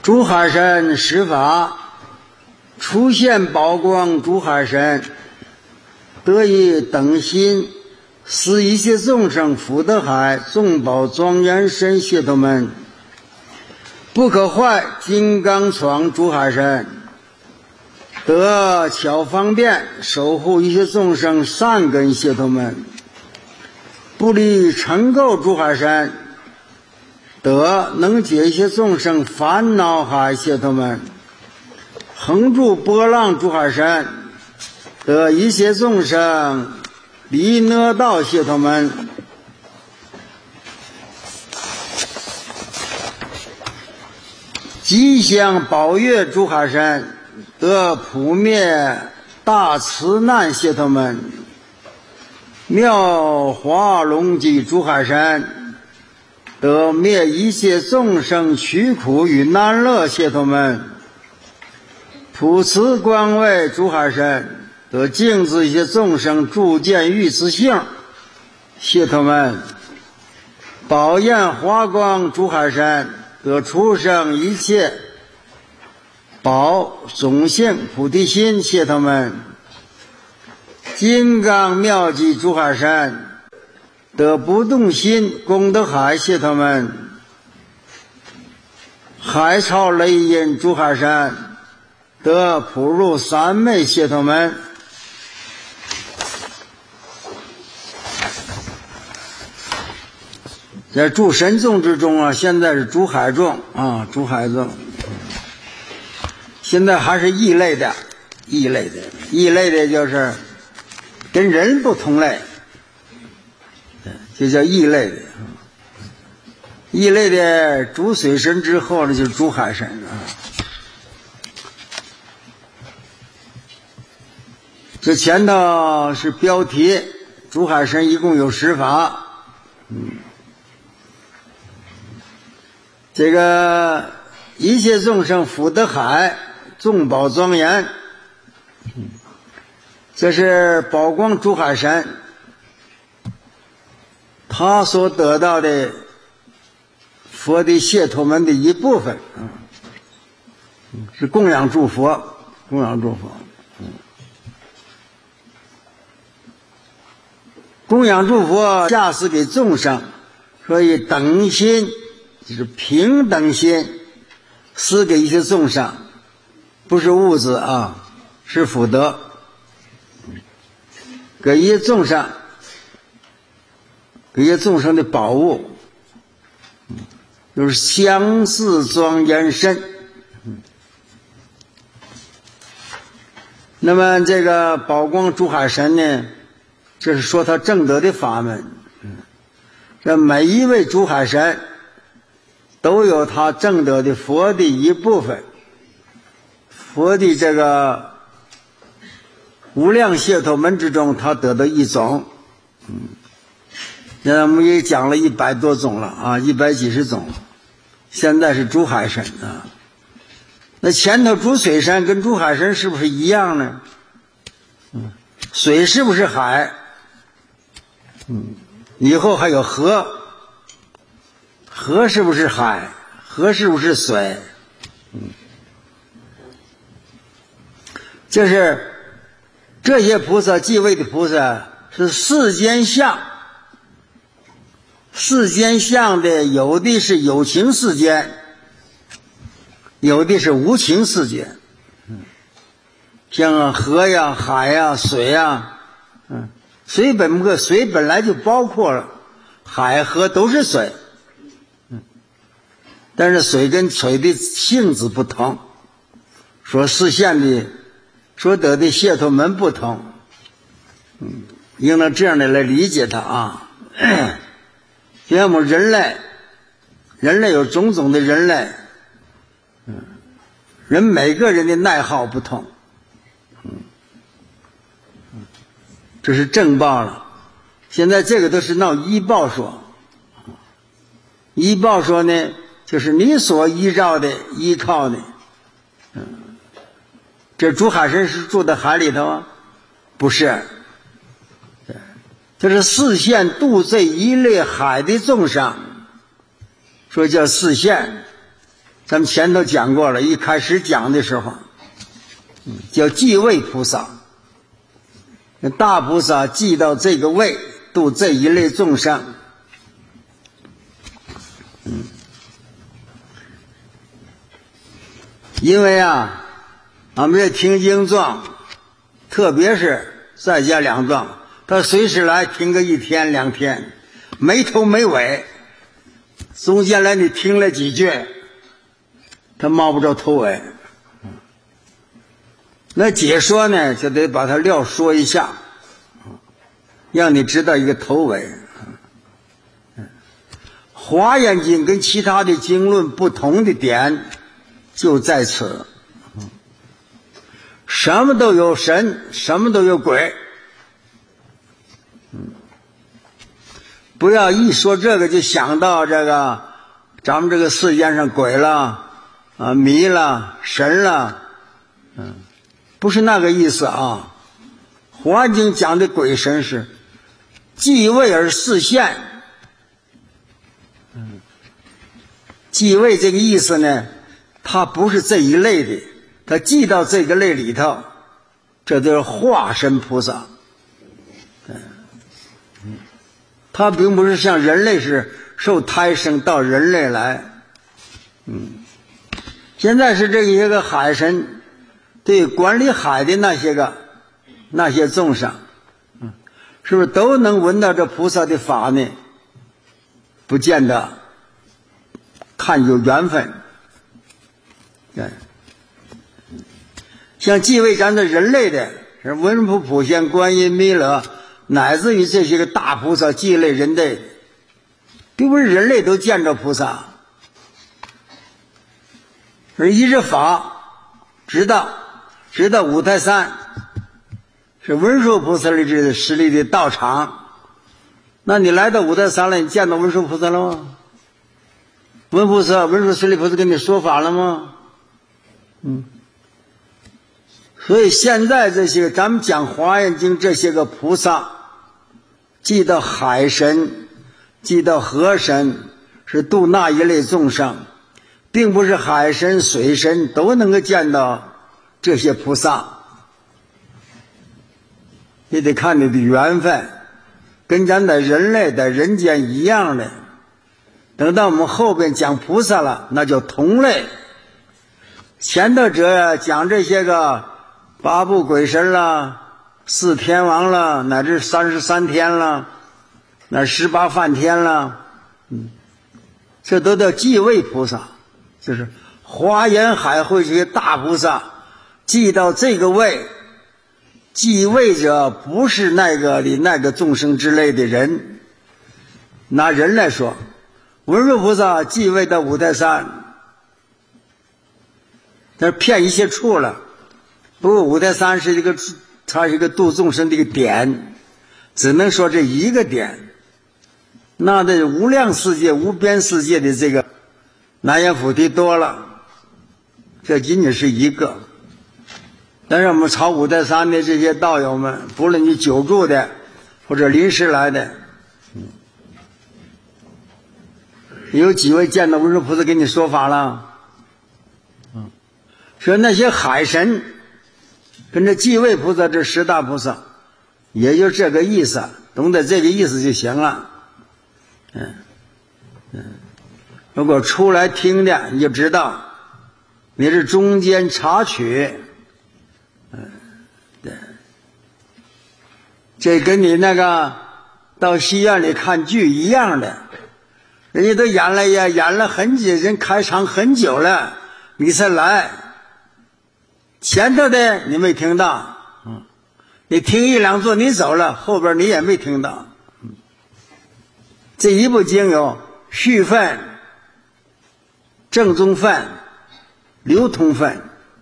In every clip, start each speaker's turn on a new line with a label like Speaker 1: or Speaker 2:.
Speaker 1: 诸海神施法，出现宝光诸海神，得以等心，使一切众生福德海，众宝庄严神解脱门，不可坏金刚床诸海神，得巧方便守护一切众生善根解脱门，不离尘垢诸海神，得能解一切众生烦恼海解脱门，横住波浪诸海神，得一切众生离恶道解脱门，吉祥宝月诸海神，得普灭大慈难解脱门，妙华龙基诸海神，得灭一切众生屈苦与难乐解脱门，普慈光位诸海神，得净止一切众生诸见欲自性解脱门，宝焰华光诸海神，得出生一切宝种性菩提心解脱门，金刚妙计诸海神，得不动心功德海解脱门，海潮雷音诸海神，得普入三昧解脱门。在诸神众之中啊，现在是诸海众啊，诸海众，现在还是异类的就是跟人不同类，就叫异类的。异类的诸水神之后呢，就是诸海神啊。这前头是标题，诸海神一共有10法。这个一切众生福德海，众宝庄严，这是宝光诸海神他所得到的佛的解脱门的一部分，是供养诸佛，供养诸佛下施给众生，所以等心就是平等心，施给一些众生，不是物质啊，是福德，给一些众生，给一些众生的宝物，就是相似庄严身。那么这个宝光诸海神呢，这是说他正德的法门。这每一位诸海神都有他正德的佛的一部分，佛的这个无量解脱门之中，他得到一种。现在我们也讲了100多种了啊，100几十种，现在是诸海神啊。那前头诸水神跟诸海神是不是一样呢？水是不是海？以后还有河，河是不是海？河是不是水？就是这些菩萨继位的菩萨是世间相，世间相的有的是有情世间，有的是无情世间。像河呀、海呀、水呀，水本来就包括了海河都是水，但是水跟水的性质不同，所实现的所得的解脱门不同，应当这样的来理解它啊。就像我们人类有种种的人类，人每个人的爱好不同，这是正报了。现在这个都是闹依报说，依报说呢，就是你所依照的依靠的。这诸海神是住在海里头啊？不是，这是示现度这一类海的众生，说叫示现。 咱们前头讲过了，一开始讲的时候叫继位菩萨，大菩萨继到这个位，度这一类众生。因为啊，俺们这听经状，特别是在家两状，他随时来听个1天2天，没头没尾，中间来你听了几句，他摸不着头尾。那解说呢，就得把它料说一下，让你知道一个头尾。华严经跟其他的经论不同的点就在此，什么都有神，什么都有鬼。不要一说这个就想到这个咱们这个世间上鬼了啊，迷了，神了，不是那个意思啊。华严经讲的鬼神是继位而示现。继位这个意思呢，它不是这一类的，它继到这个类里头，这都是化身菩萨。它并不是像人类是受胎生到人类来。现在是这些个海神对管理海的那些众生，是不是都能闻到这菩萨的法呢？不见得，看有缘分。像继位咱的人类的，是文殊普贤观音弥勒，乃至于这些个大菩萨继类人类，并不是人类都见着菩萨，而依着法直到五台山，是文殊菩萨的这实力的道场。那你来到五台山了，你见到文殊菩萨了吗？文殊师利菩萨跟你说法了吗？所以现在这些咱们讲华严经，这些个菩萨记到海神，记到河神，是度那一类众生，并不是海神水神都能够见到这些菩萨。你得看你的缘分，跟咱的人类的人间一样的。等到我们后边讲菩萨了，那叫同类。前头者讲这些个8部鬼神了，4天王了，乃至33天了，那18梵天了，这都叫继位菩萨，就是华严海会这些大菩萨继到这个位，继位者不是那个众生之类的人。拿人来说，文殊菩萨继位到五台山，但是骗一些处了。不过五台山是它是一个度众生的一个点，只能说这一个点。那这无量世界无边世界的这个南阎浮提多了，这仅仅是一个。但是我们朝五台山的这些道友们，不论你久住的或者临时来的，有几位见到文殊菩萨给你说法了？说那些海神跟着继位菩萨这10大菩萨，也就这个意思，懂得这个意思就行了。如果出来听的，你就知道你是中间插曲。对，这跟你那个到戏院里看剧一样的，人家都演了很久，人开场很久了，你才来，前头的你没听到，你听1、2座你走了，后边你也没听到。这一部经有续分、正宗分、流通分。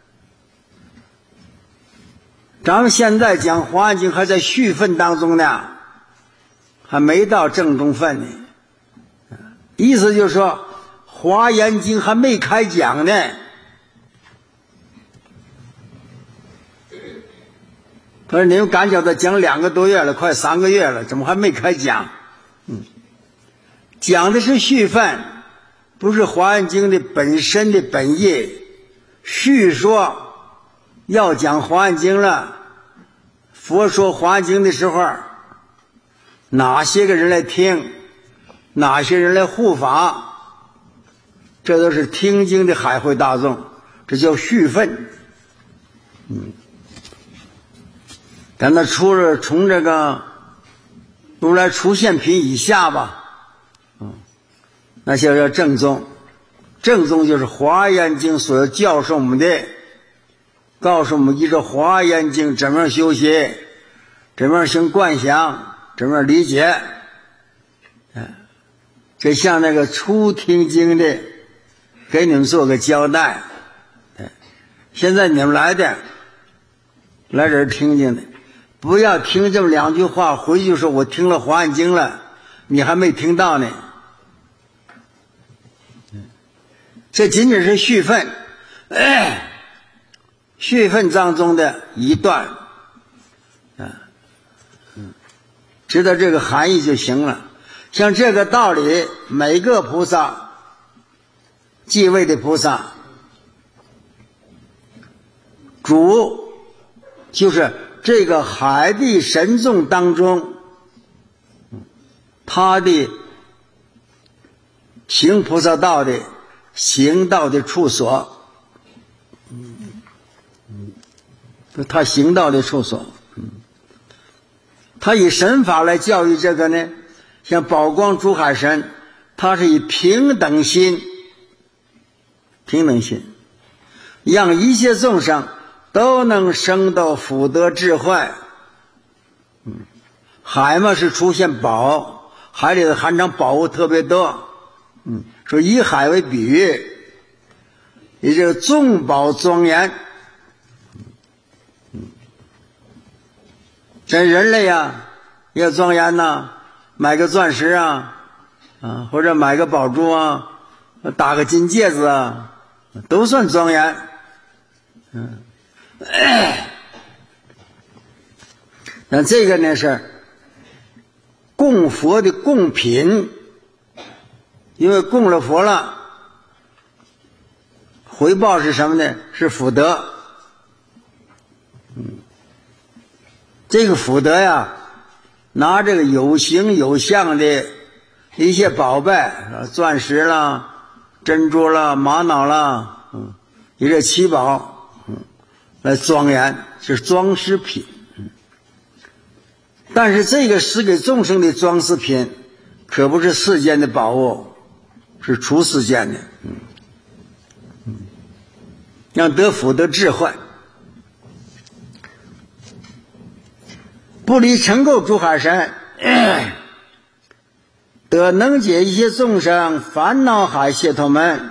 Speaker 1: 咱们现在讲华严经还在续分当中呢，还没到正宗分呢。意思就是说华严经还没开讲呢。他说你们赶脚的讲2个多月了，快3个月了，怎么还没开讲？讲的是续分， 不是《华严经》的本身的本意。叙说要讲《华严经》了，佛说《华严经》的时候，哪些个人来听，哪些人来护法，这都是听经的海会大众，这叫续分。等他从这个如来出现品以下吧，那就叫正宗。正宗就是《华严经》所要教授我们的，告诉我们依着《华严经》怎么样修习，怎么样行观想，怎么样理解。这像那个初听经的，给你们做个交代。现在你们来这儿听经的，不要听这么2句话，回去就说我听了《华严经》了，你还没听到呢。这仅仅是续分，续分当中的一段，知道这个含义就行了。像这个道理，每个菩萨，继位的菩萨，主就是这个海地神众当中，他的行菩萨道的行道的处所，他行道的处所，他以神法来教育这个呢，像宝光珠海神，他是以平等心，让一切众生都能生到福德智慧。海嘛是出现宝，海里的含藏宝物特别多。说以海为比喻，以这个众宝庄严。这人类啊也庄严呐，买个钻石啊，或者买个宝珠啊，打个金戒指啊，都算庄严。那这个呢是供佛的供品，因为供了佛了，回报是什么呢？是福德。这个福德呀，拿这个有形有相的一些宝贝，钻石啦、珍珠啦、玛瑙啦，一些七宝，来庄严，是装饰品。但是这个是给众生的装饰品，可不是世间的宝物，是出世间的。让得福得智慧，不离尘垢诸海神，得能解一切众生烦恼海解脱门，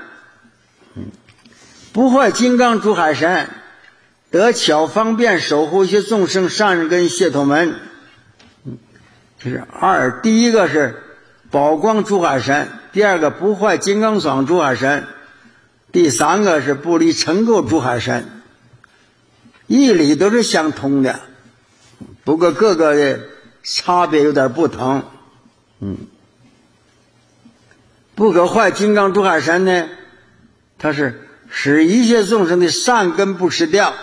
Speaker 1: 不坏金刚诸海神，得巧方便守护一些众生善根解脱门。这是二，第一个是宝光诸海神，第二个不坏金刚爽诸海神，第三个是不离尘垢诸海神。义理都是相通的，不过各个的差别有点不同。不可坏金刚诸海神呢，它是使一切众生的善根不失掉，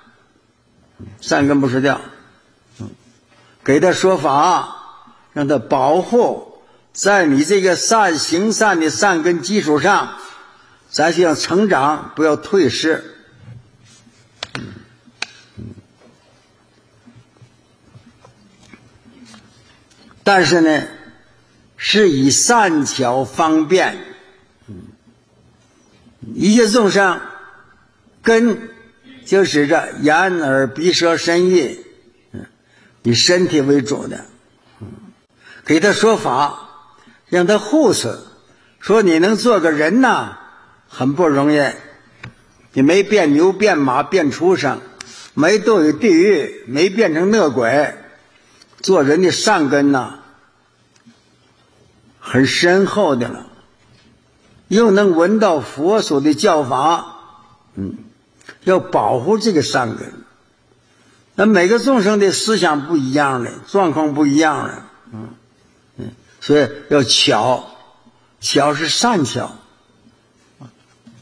Speaker 1: 给他说法，让他保护在你这个行善的善根基础上，咱需要成长，不要退失。但是呢，是以善巧方便，一切众生根就指着眼耳鼻舌身意，以身体为主的，给他说法，让他护持，说你能做个人呐，很不容易，你没变牛变马变畜生，没堕入地狱，没变成恶鬼，做人的善根呐，很深厚的了，又能闻到佛所的教法，要保护这个善根。那每个众生的思想不一样的，状况不一样的，所以要巧，巧是善巧，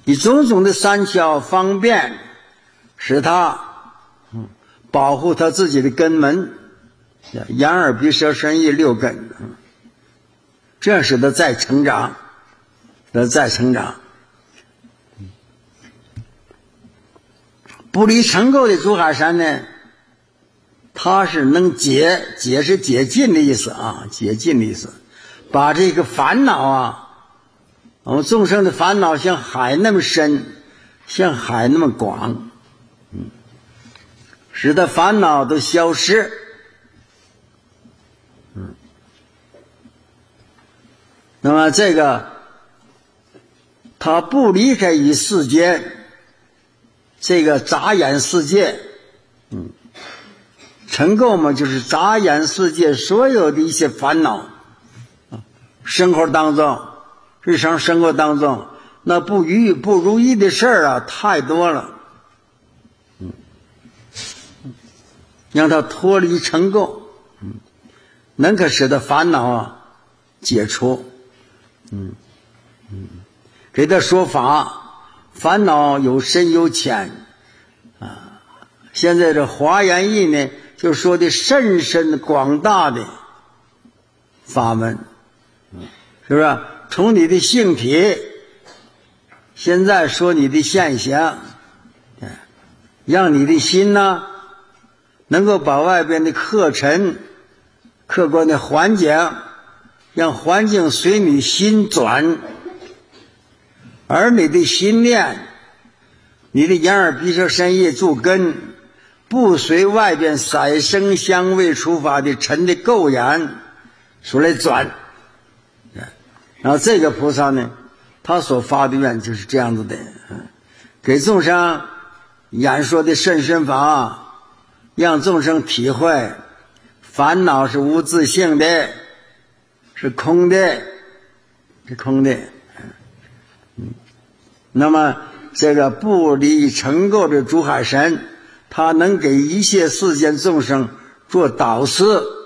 Speaker 1: 以种种的善巧方便，使他保护他自己的根门，眼耳鼻舌身意六根，这样使他再成长，不离尘垢的珠海山呢，他是能解是解尽的意思啊，解尽的意思，把这个烦恼啊，我们众生的烦恼像海那么深，像海那么广，使得烦恼都消失。那么这个他不离开于世间这个杂眼世界，尘垢嘛，就是杂眼世界所有的一些烦恼，生活当中，日常生活当中，那不如意的事儿啊，太多了，让他脱离尘垢，能可使得烦恼啊解除，给他说法，烦恼有深有浅啊。现在这华严义呢，就说的甚深广大的法门，是不是？从你的性体，现在说你的现象，让你的心呢，能够把外边的客尘、客观的环境，让环境随你心转，而你的心念，你的眼耳鼻舌身意诸根，不随外边色声香味触法的尘的垢眼所来转。然后这个菩萨呢，他所发的愿就是这样子的，给众生演说的甚深法，让众生体会烦恼是无自性的，是空的，那么这个不离尘垢的珠海神，他能给一切世间众生做导师，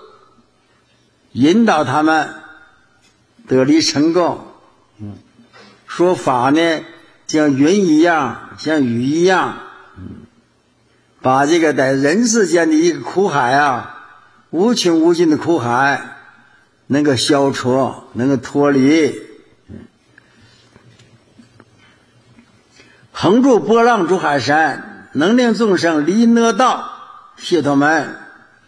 Speaker 1: 引导他们得离尘垢。说法呢，像云一样，像雨一样，把这个在人世间的一个苦海啊，无穷无尽的苦海能够消除，能够脱离。横住波浪珠海山，能令众生离恶道解脱门。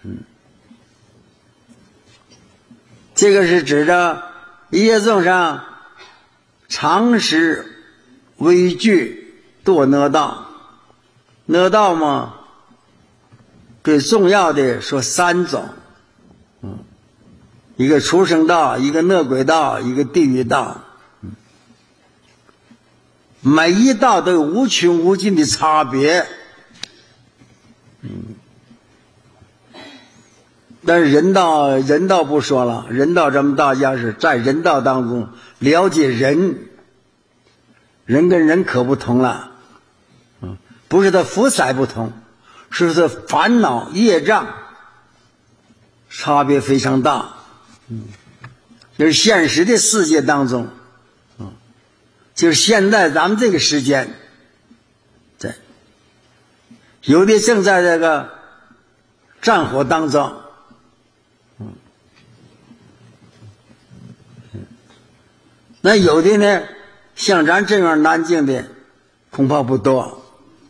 Speaker 1: 这个是指着一切众生常时畏惧堕恶道。恶道嘛，最重要的说三种，一个畜生道，一个恶鬼道，一个地狱道。每一道都有无穷无尽的差别，但是人道不说了，人道咱们大家是在人道当中了解人跟人可不同了，不是他福彩不同，是他烦恼业障差别非常大，就是现实的世界当中，就是现在咱们这个时间，对，有的正在这个战火当中，那有的呢，像咱这样南京的恐怕不多，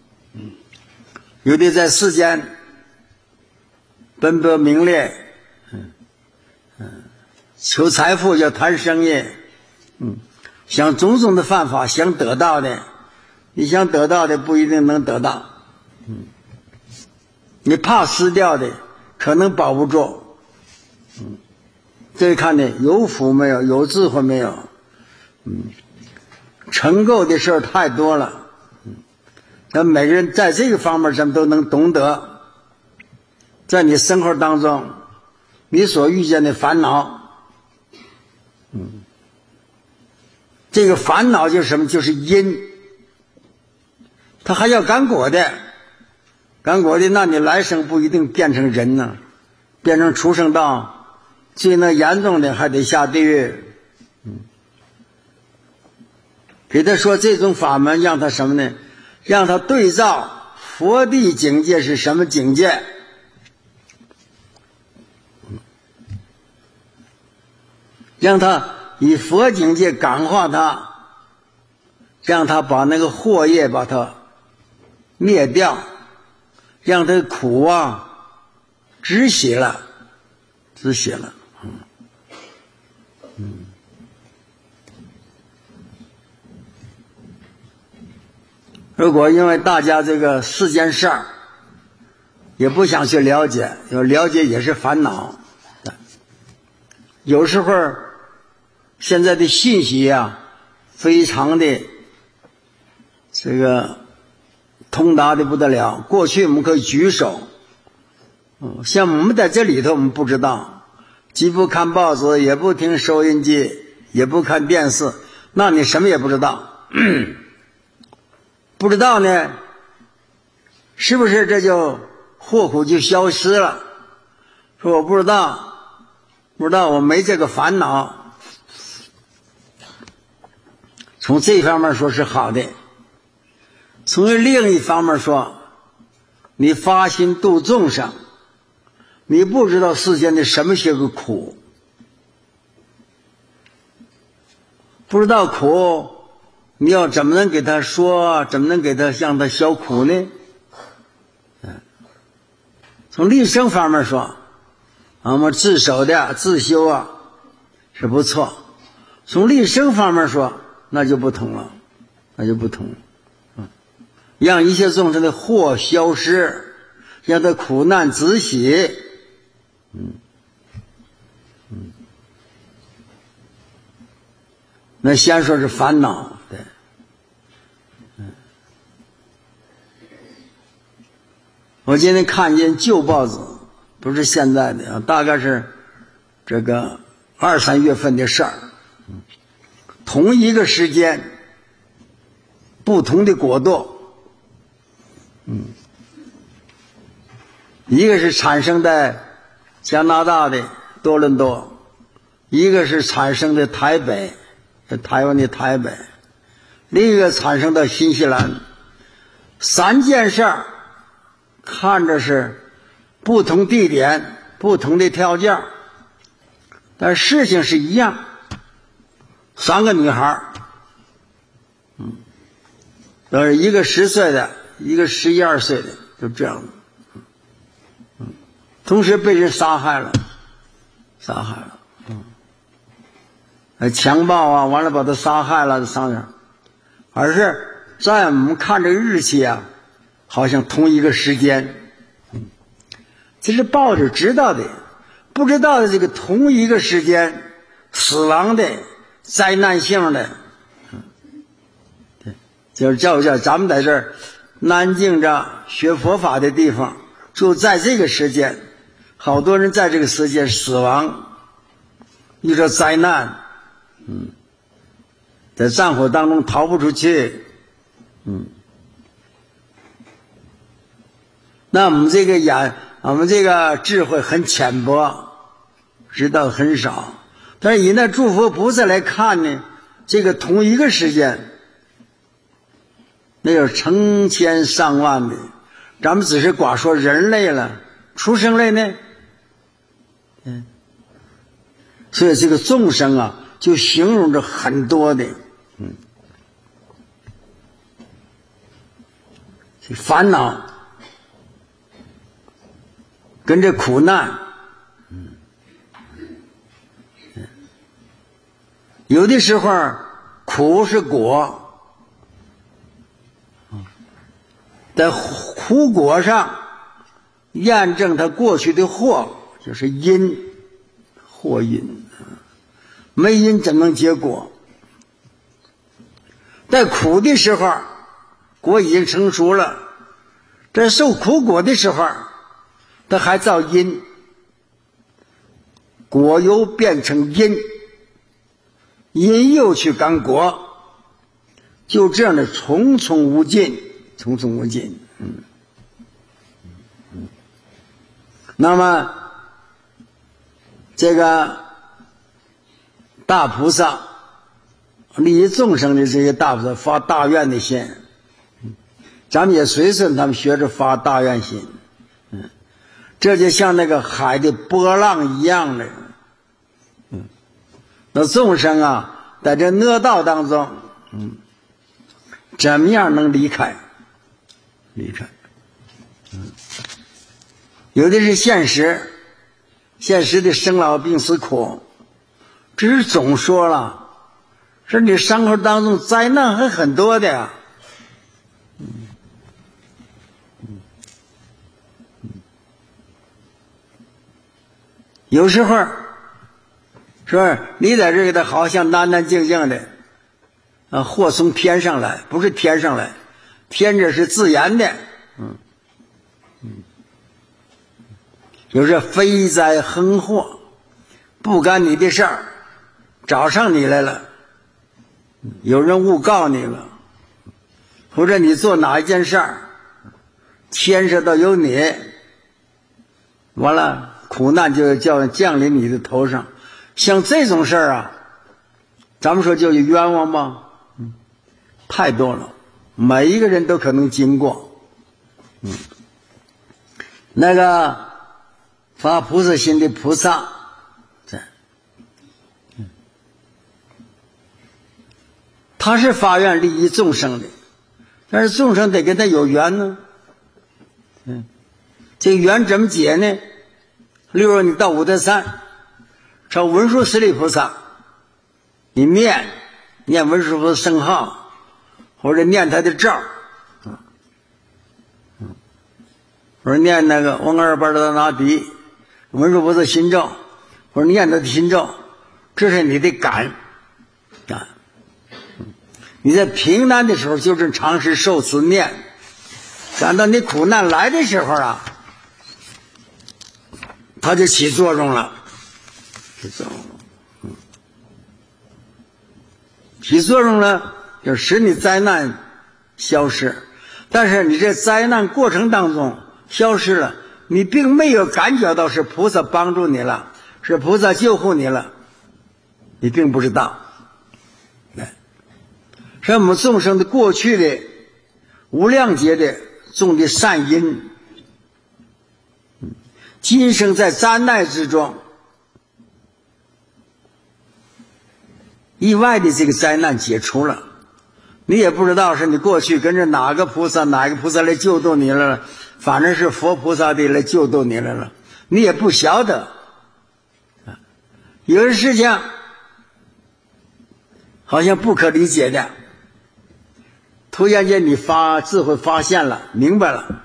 Speaker 1: 有的在世间奔波名利，求财富要谈生意，想种种的犯法，想得到的，你想得到的不一定能得到，你怕失掉的可能保不住，这看的有福没有，有智慧没有，成垢的事儿太多了，咱每个人在这个方面咱们都能懂得，在你生活当中你所遇见的烦恼，这个烦恼就是什么？就是因，他还要干果的，那你来生不一定变成人呢，变成畜生道，最那严重的还得下地狱。 给他说这种法门，让他什么呢？让他对照佛的境界是什么境界，让他以佛境界感化他，让他把那个惑业把它灭掉，让他苦止息了。如果因为大家这个4件事儿也不想去了解，有了解也是烦恼。有时候现在的信息非常的这个通达的不得了。过去我们可以举手，像我们在这里头我们不知道，既不看报纸，也不听收音机，也不看电视，那你什么也不知道。不知道呢，是不是这就祸苦就消失了？说我不知道，我没这个烦恼。从这方面说是好的，从另一方面说，你发心度众生，你不知道世间的什么些个苦，不知道苦，你要怎么能给他说，怎么能给他让他消苦呢？从立生方面说，我们自守的自修是不错。从立生方面说，那就不同了，让一切众生的祸消失，让他苦难止息。那先说是烦恼，对。我今天看见旧报纸，不是现在的，大概是这个2、3月份的事儿。同一个时间，不同的国度，一个是产生在加拿大的多伦多，一个是产生在台北，台湾的台北，另一个产生在新西兰。3件事儿看着是不同地点不同的条件，但事情是一样。3个女孩，都是一个10岁的，一个11、12岁的，就这样的。同时被人杀害了，强暴完了把他杀害了，而是在我们看这个日期好像同一个时间。这是报纸知道的，不知道的这个同一个时间死亡的灾难性的，就是叫咱们在这儿南京这学佛法的地方，就在这个时间，好多人在这个时间死亡，遇到灾难，在战火当中逃不出去，那我们这个智慧很浅薄，知道很少。但是以那诸佛菩萨来看呢，这个同一个时间，那有成千上万的，咱们只是光说人类了，畜生类呢，所以这个众生就形容着很多的，烦恼跟这苦难，有的时候苦是果，在苦果上验证它过去的祸，就是因，祸因，没因怎能结果？在苦的时候，果已经成熟了；在受苦果的时候，它还造因，果又变成因，因又去感果，就这样的重重无尽。那么这个大菩萨利益众生的这些大菩萨发大愿的心，咱们也随顺他们学着发大愿心，这就像那个海的波浪一样的，那众生啊，在这恶道当中，怎么样能离开？有的是现实的生老病死苦，只是总说了，说你生活当中灾难还很多的呀。有时候说你在这个好像安安静静的，祸从天上来，不是天上来，天这是自然的，有时飞灾横祸，不干你的事儿，找上你来了，有人诬告你了，或者你做哪一件事儿牵涉到有你，完了苦难就降临你的头上。像这种事儿啊，咱们说就有冤枉吗？太多了，每一个人都可能经过。那个发菩萨心的菩萨，他是发愿利益众生的，但是众生得跟他有缘呢。这个缘怎么解呢？例如你到五台山找文殊师利菩萨，你念文殊菩萨圣号，或者念他的咒，或者念那个嗡二巴达那提文殊菩萨心咒，或者念他的心咒，这是你的感啊。你在平难的时候就是常时受持念，等到你苦难来的时候啊，它就起作用了，起作用了就使你灾难消失。但是你这灾难过程当中消失了，你并没有感觉到是菩萨帮助你了，是菩萨救护你了，你并不知道。是我们众生的过去的无量劫的种的善因，今生在灾难之中，意外的这个灾难解除了，你也不知道是你过去跟着哪个菩萨来救度你了，反正是佛菩萨的来救度你来了，你也不晓得。有些事情好像不可理解的，突然间你智慧发现了，明白了，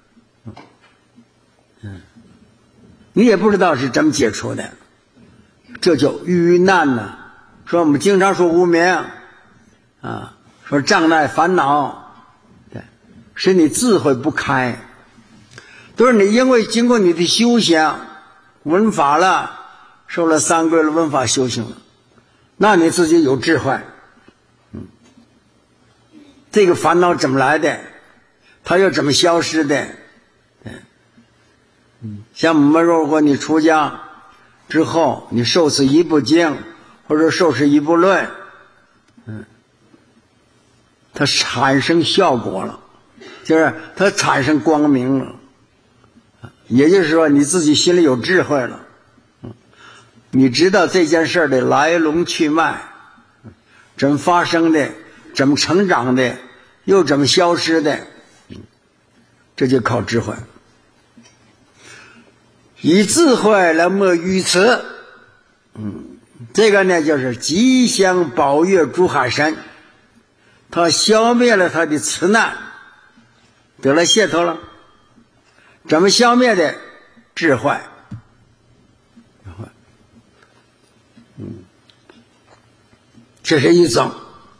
Speaker 1: 你也不知道是怎么解除的，这叫遇难呢。说我们经常说无明啊，说障碍烦恼，对，使你智慧不开，都是你因为经过你的修行闻法了，受了三皈了，闻法修行了，那你自己有智慧。这个烦恼怎么来的，它又怎么消失的。像我们如果你出家之后，你受持一部经或者受持一部论，它产生效果了，就是它产生光明了，也就是说你自己心里有智慧了，你知道这件事的来龙去脉，怎么发生的，怎么成长的，又怎么消失的，这就靠智慧。以智慧来莫愚痴，这个呢就是吉祥宝月诸海神，他消灭了他的痴难，得了解脱了。怎么消灭的？智慧。这是一种。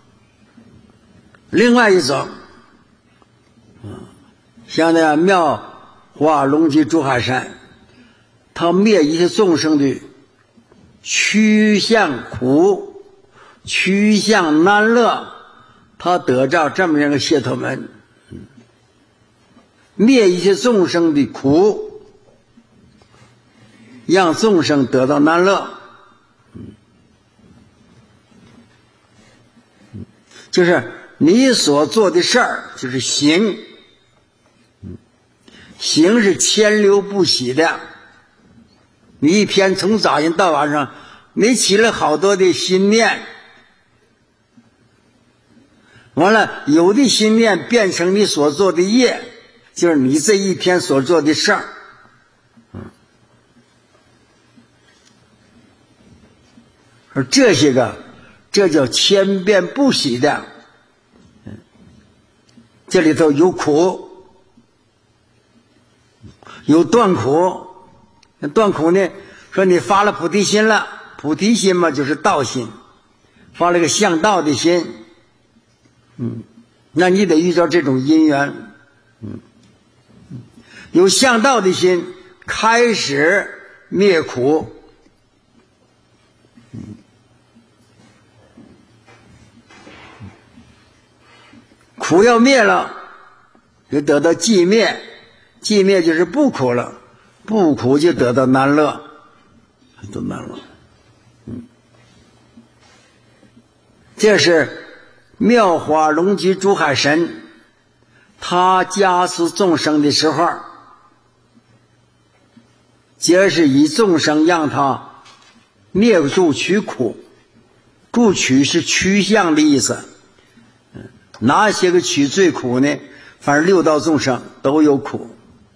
Speaker 1: 另外一种，像那妙化龙吉诸海神，他灭一切众生的趋向苦、趋向难乐，他得着这么样的解脱门，灭一切众生的苦，让众生得到难乐。 就是你所做的事儿就是行，行是千流不息的。你一天从早上到晚上，你起了好多的心念，完了有的心念变成你所做的业，就是你这一天所做的事儿。而这些个，这叫千变不息的。这里头有苦，有断苦。断苦呢，说你发了菩提心了，菩提心嘛就是道心，发了个向道的心，那你得遇到这种因缘，有向道的心，开始灭苦，苦要灭了，就得到寂灭，寂灭就是不苦了，不苦就得到难乐，得难乐。这是妙法龙居珠海神，他加持众生的时候，皆是以众生让他灭度取苦。度取是趋向的意思。哪些个取最苦呢？反正六道众生都有苦。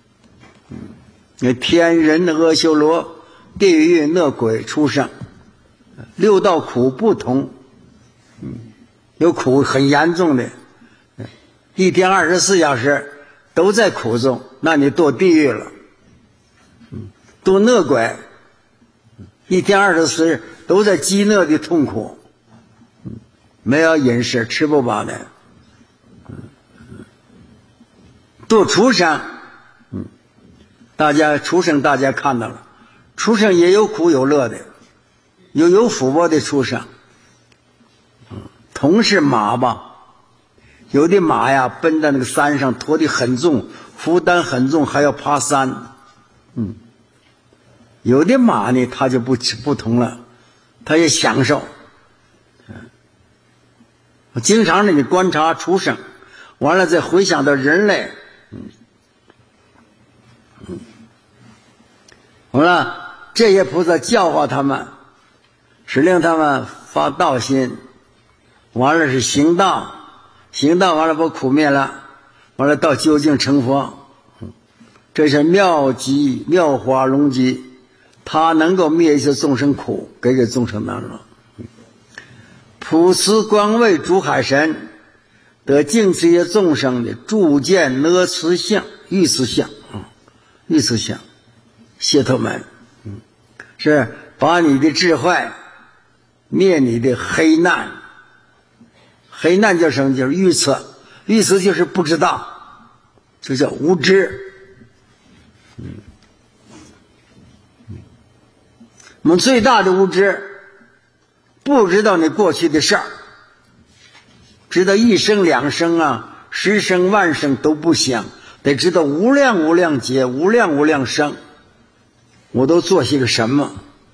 Speaker 1: 天人阿修罗、地狱恶鬼畜生，六道苦不同。有苦很严重的，一天24小时都在苦中，那你堕地狱了。堕恶鬼，一天24时都在饥饿的痛苦，没有饮食，吃不饱的。堕畜生，畜生大家看到了，畜生也有苦有乐的，有福报的畜生。同是马吧，有的马呀奔到那个山上，驮的很重，负担很重，还要爬山。有的马呢，它就不同了，它也享受。我经常呢，你观察畜生，完了再回想到人类，完了这些菩萨教化他们，是令他们发道心。完了是行道，行道完了把苦灭了，完了到究竟成佛。这是妙极妙法龙极，他能够灭一切众生苦，给众生难乐。普慈光为诸海神，得净这些众生的诸见乐慈相、欲慈相、欲慈相、解脱门，是把你的智慧灭你的黑暗。黑暗叫什么？就是愚痴，愚痴就是不知道，这叫无知。我们最大的无知，不知道你过去的事儿，知道一生两生啊，10生万生都不行，得知道无量无量劫、无量无量生，我都做些个什么？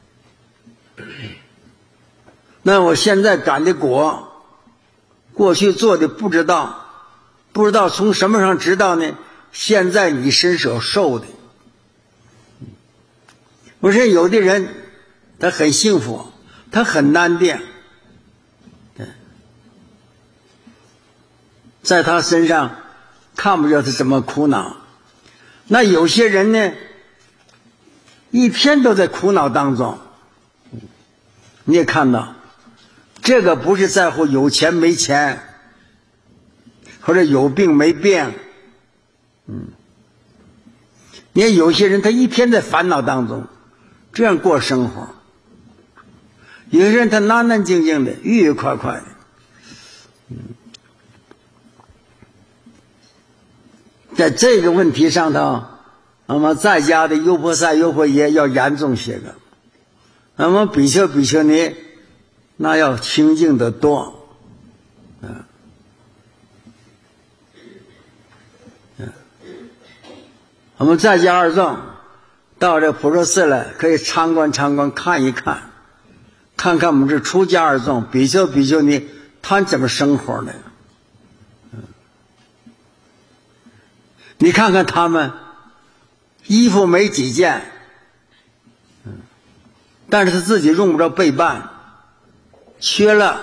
Speaker 1: 那我现在感的果，过去做的不知道，不知道从什么上知道呢？现在你身所受的。我说有的人他很幸福，他很安定，在他身上看不着他怎么苦恼。那有些人呢，一天都在苦恼当中。你也看到，这个不是在乎有钱没钱，或者有病没病。你看有些人他一天在烦恼当中，这样过生活。有些人他安安静静的，愉愉快快的。在这个问题上头，那么在家的优婆塞、优婆夷要严重些个，那么比丘、比丘尼那要清净得多。我们在家二众到这普陀寺来，可以参观参观，看一看，看看我们这出家二众比丘、比丘尼他怎么生活的？你看看他们，衣服没几件，但是他自己用不着备办，缺了，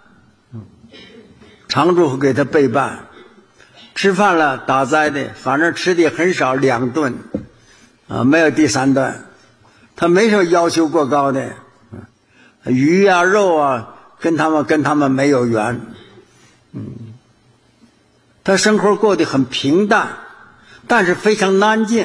Speaker 1: 常住会给他备办。吃饭了打斋的，反正吃的很少，2顿，没有第3顿。他没什么要求过高的，鱼啊肉啊跟他们没有缘。他生活过得很平淡，但是非常安静。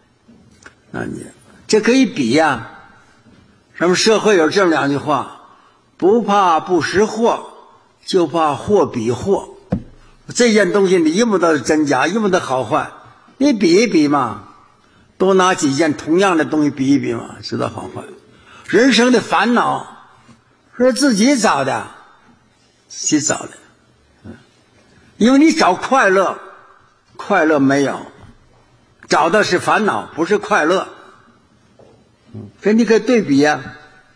Speaker 1: 这可以比呀。咱们社会有这么2句话：不怕不识货，就怕货比货。这件东西你用不到真假，用不到好坏，你比一比嘛，多拿几件同样的东西比一比嘛，知道好坏。人生的烦恼是自己找的，因为你找快乐，快乐没有，找的是烦恼，不是快乐。所以你可以对比呀。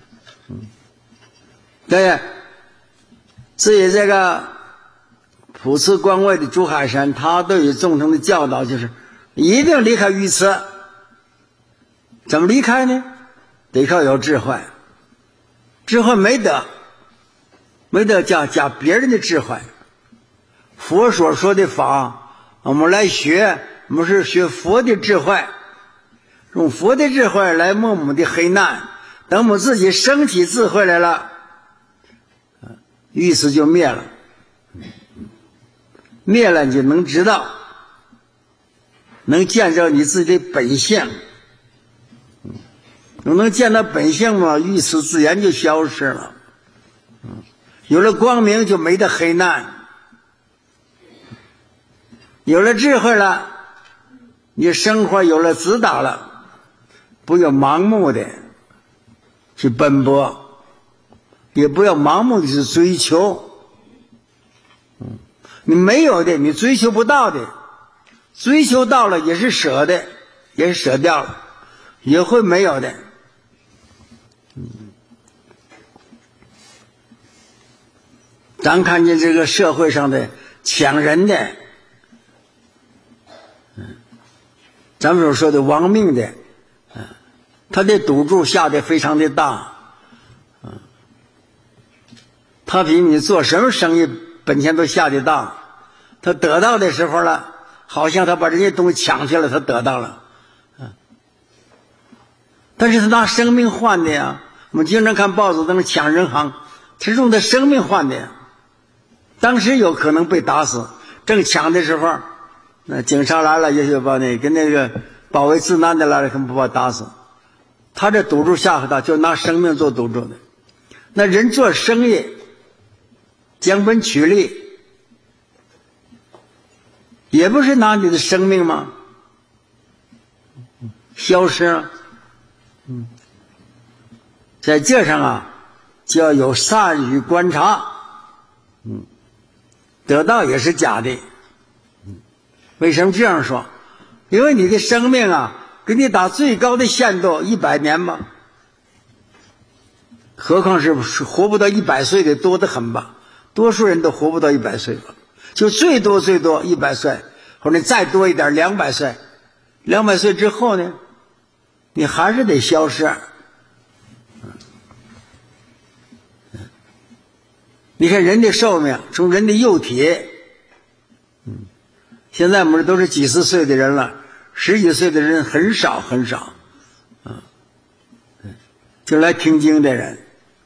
Speaker 1: 对，至于这个普慈观位的珠海神，他对于众生的教导就是一定离开愚痴。怎么离开呢？得靠有智慧。智慧没得加别人的智慧。佛所说的法，我们来学，我们是学佛的智慧，用佛的智慧来抹我们的黑暗。等我们自己升起智慧来了，愚痴就灭了。灭了你就能知道，能见着你自己的本性。能见到本性嘛，愚痴自然就消失了。有了光明就没得黑暗，有了智慧了，你生活有了指导了，不要盲目的去奔波，也不要盲目的去追求。你没有的，你追求不到的，追求到了也是舍的，也是舍掉了，也会没有的。咱看见这个社会上的抢人的，咱们所说的亡命的，他的赌注下的非常的大，他比你做什么生意本钱都下的大。他得到的时候了，好像他把人家东西抢去了，他得到了，但是他拿生命换的呀。我们经常看报纸，他们抢人行，他是用他生命换的呀。当时有可能被打死，正抢的时候，那警察来了，也许把跟那个保卫治安的来了，可能不把打死。他这赌注吓唬他，就拿生命做赌注的。那人做生意，将本取利，也不是拿你的生命吗？消失了。在这上啊，就要有善于观察。得到也是假的。为什么这样说？因为你的生命啊，给你打最高的限度100年吧，何况是活不到100岁的多得很吧，多数人都活不到100岁吧，就最多100岁，或者再多一点200岁，200岁之后呢，你还是得消失。你看人的寿命，从人的幼体，现在我们都是几十岁的人了，10几岁的人很少，就来听经的人，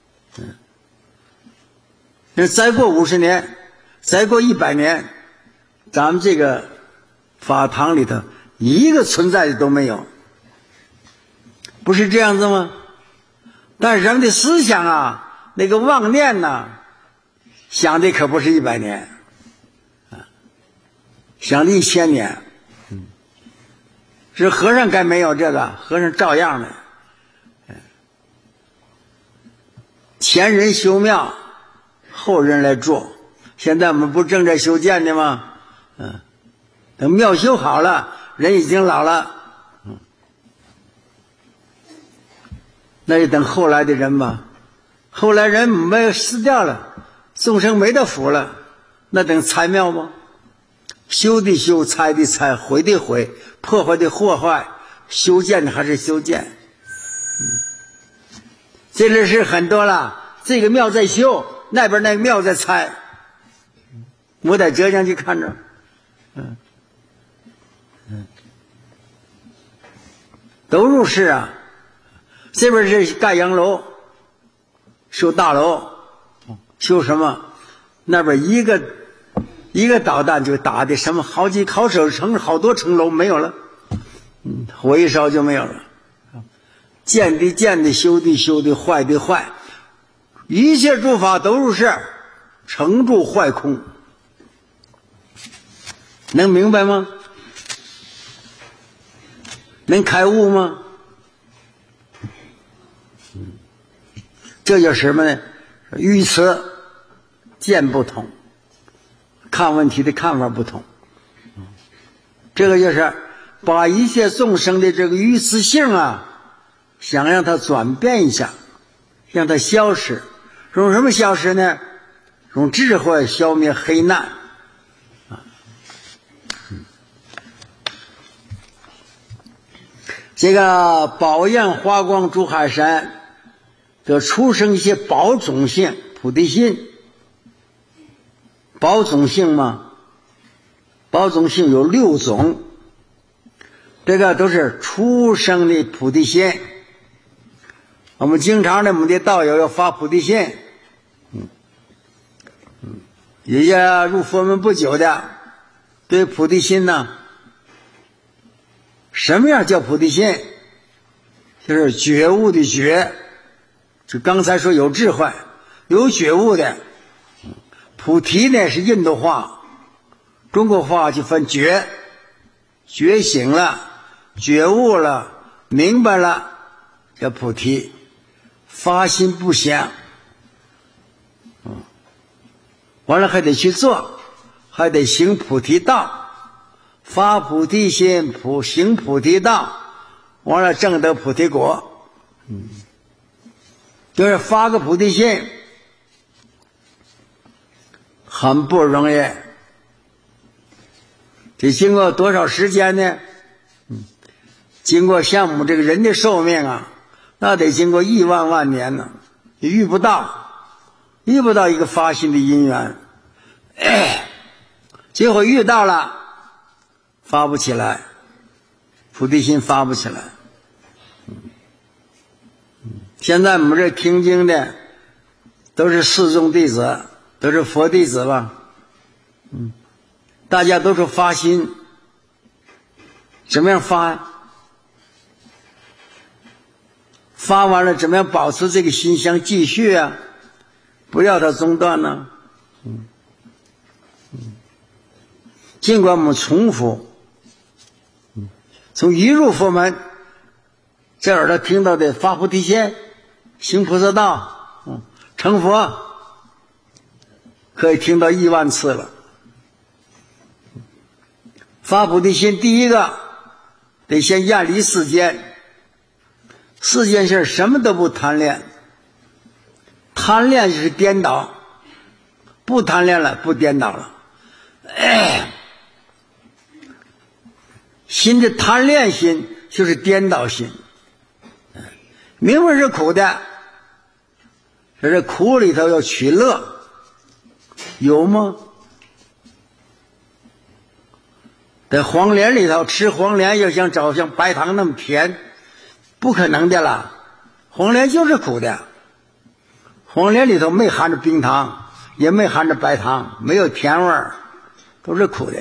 Speaker 1: 再过50年，再过100年，咱们这个法堂里头一个存在的都没有，不是这样子吗？但是人们的思想啊，那个妄念呐，想的可不是100年，想的1000年。这和尚该没有这个，和尚照样的。前人修庙，后人来住。现在我们不正在修建的吗？等庙修好了，人已经老了，那就等后来的人吧。后来人没有死掉了， 众生没得福了，那等参庙吗？修的修，拆的拆，毁的毁，破坏的破坏，修建的还是修建。这类事很多了，这个庙在修，那边那个庙在拆。我在浙江去看着，都入市啊。这边是盖洋楼，修大楼，修什么？那边一个导弹就打的什么好几层好多层楼没有了，火一烧就没有了。建的建的，修的修的，坏的坏，一切诸法都入世，成住坏空。能明白吗？能开悟吗？这就是什么呢？语词见不同，看问题的看法不同。这个就是把一切众生的这个语词性啊，想让它转变一下，让它消失。用什么消失呢？用智慧消灭黑暗。这个宝焰华光珠海山就出生一些宝种性菩提心。宝种性嘛，宝种性有6种，这个都是出生的菩提心。我们经常的我们的道友要发菩提心，有些入佛门不久的对菩提心呢，什么样叫菩提心？就是觉悟的觉，就刚才说有智慧有觉悟的。菩提呢是印度话，中国话就分觉，觉醒了，觉悟了，明白了，叫菩提。发心不想，完了还得去做，还得行菩提道，发菩提心，行菩提道，完了证得菩提果。就是发个菩提心很不容易，得经过多少时间呢？经过像我们这个人的寿命啊，那得经过亿万万年呢，遇不到一个发心的因缘，结果遇到了发不起来，菩提心发不起来。现在我们这听经的都是四众弟子，都是佛弟子吧，大家都是发心，怎么样发呀？发完了怎么样保持这个心相继续啊？不要它中断呢？尽管我们重复，从一入佛门，这耳朵听到的发菩提心，行菩萨道，成佛，可以听到亿万次了。发菩提心，第一个得先远离世间，世间事什么都不贪恋，贪恋就是颠倒，不贪恋了，不颠倒了。心的贪恋心就是颠倒心，明明是苦的，可是苦里头要取乐，有吗？在黄连里头吃黄连要像白糖那么甜，不可能的啦，黄连就是苦的，黄连里头没含着冰糖，也没含着白糖，没有甜味儿，都是苦的，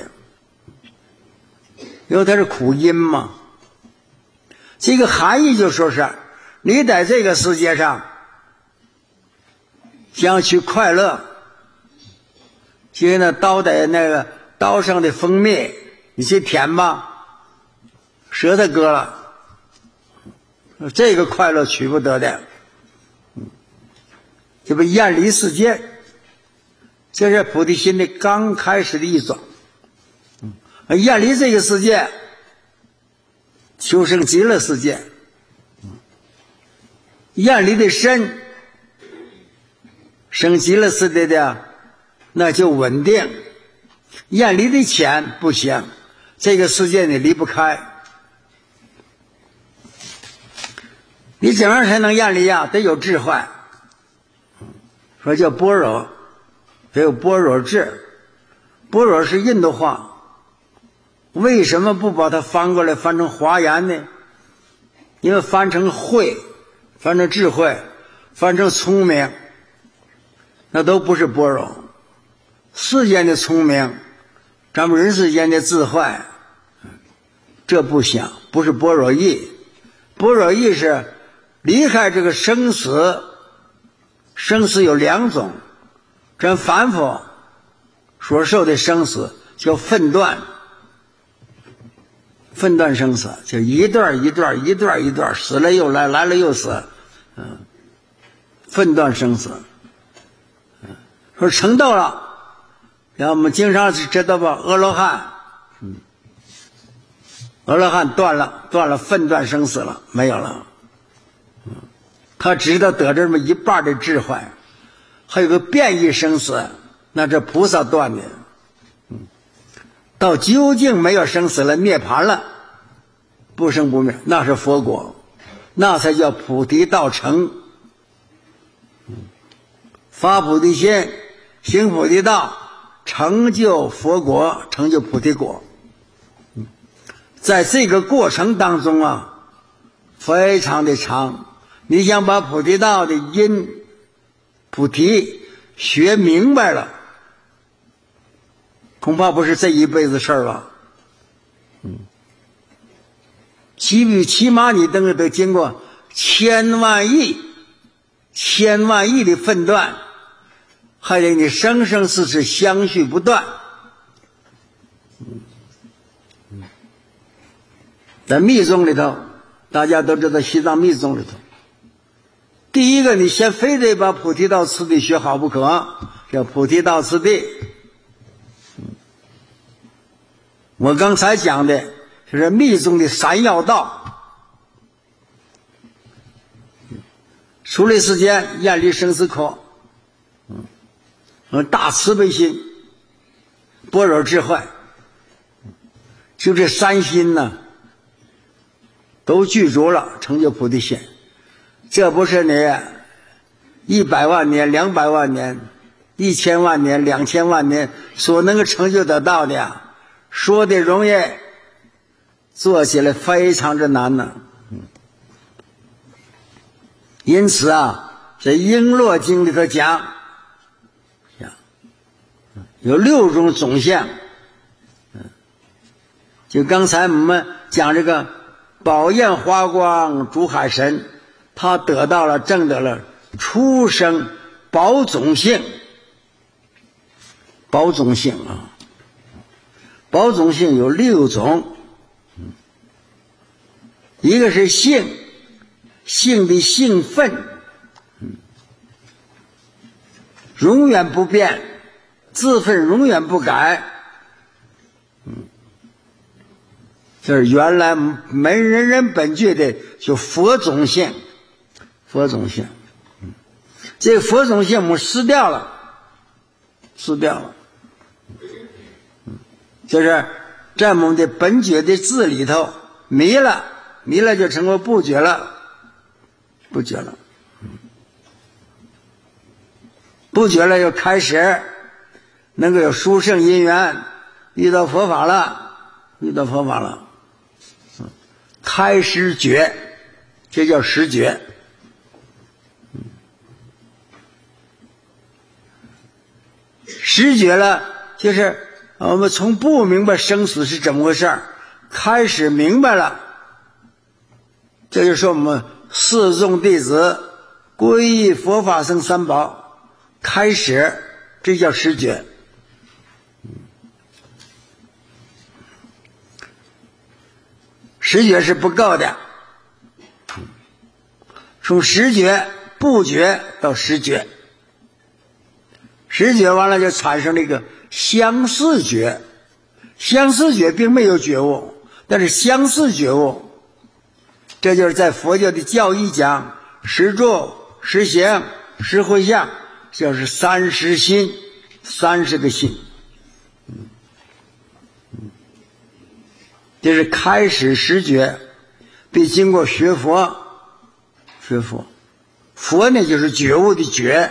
Speaker 1: 因为它是苦因嘛。这个含义就说是你在这个世界上想去快乐，就像那刀在那个刀上的蜂蜜，你去舔吧，舌头割了，这个快乐取不得的，这不远离世界，这是菩提心的刚开始的一种。远离这个世界，求生极乐世界，远离的深生极乐世界的那就稳定，眼里的钱不行，这个世界你离不开。你怎样才能眼里呀？得有智慧，说叫般若，得有般若智。般若是印度话，为什么不把它翻过来翻成华严呢？因为翻成慧，翻成智慧，翻成聪明，那都不是般若。世间的聪明，咱们人世间的智慧，这不行，不是般若意。般若意是离开这个生死，生死有两种，咱凡夫所受的生死叫分段，分段生死，就一段一段一段一段，死了又来，来了又死，分段生死。说成道了，然后我们经常知道吧，阿罗汉，阿罗汉断了分段生死了，没有了。他知道得这么一半的智慧，还有个变异生死，那这菩萨断的。到究竟没有生死了，涅槃了，不生不灭，那是佛果，那才叫菩提道成。发菩提心，行菩提道，成就佛果，成就菩提果。在这个过程当中啊，非常的长。你想把菩提道的因菩提学明白了，恐怕不是这一辈子事儿吧。起码你得经过千万亿的分段，还得你生生世世相续不断。在密宗里头，大家都知道西藏密宗里头，第一个你先非得把菩提道次第学好不可，叫菩提道次第。我刚才讲的就是密宗的三要道：出离世间，远离生死苦，大慈悲心，般若智慧，就这三心呢，都具足了，成就菩提心。这不是你100万年、200万年、1000万年、2000万年所能够成就得到的呀。说的容易，做起来非常之难呢。因此啊，在《璎珞经》里头讲，有6种种相。就刚才我们讲这个宝焰华光珠海神，他证得了出生宝种性。宝种性啊，宝种性有6种，一个是性的性分，永远不变，自分永远不改。就是原来没人本具的就佛种性，佛种性。这个佛种性我们失掉了，就是在我们的本觉的字里头迷了就成为不觉了，不觉了又开始能够有殊胜因缘，遇到佛法了，开始觉，这叫实觉。实觉了，就是我们从不明白生死是怎么回事，开始明白了。这就是我们四众弟子皈依佛法僧三宝，开始，这叫实觉。实觉是不够的，从实觉、不觉到实觉，实觉完了就产生了一个相似觉。相似觉并没有觉悟，但是相似觉悟，这就是在佛教的教义讲十住、十行、十回向、 就是30心，30个心。这是开始识觉，必经过学佛。佛呢就是觉悟的觉。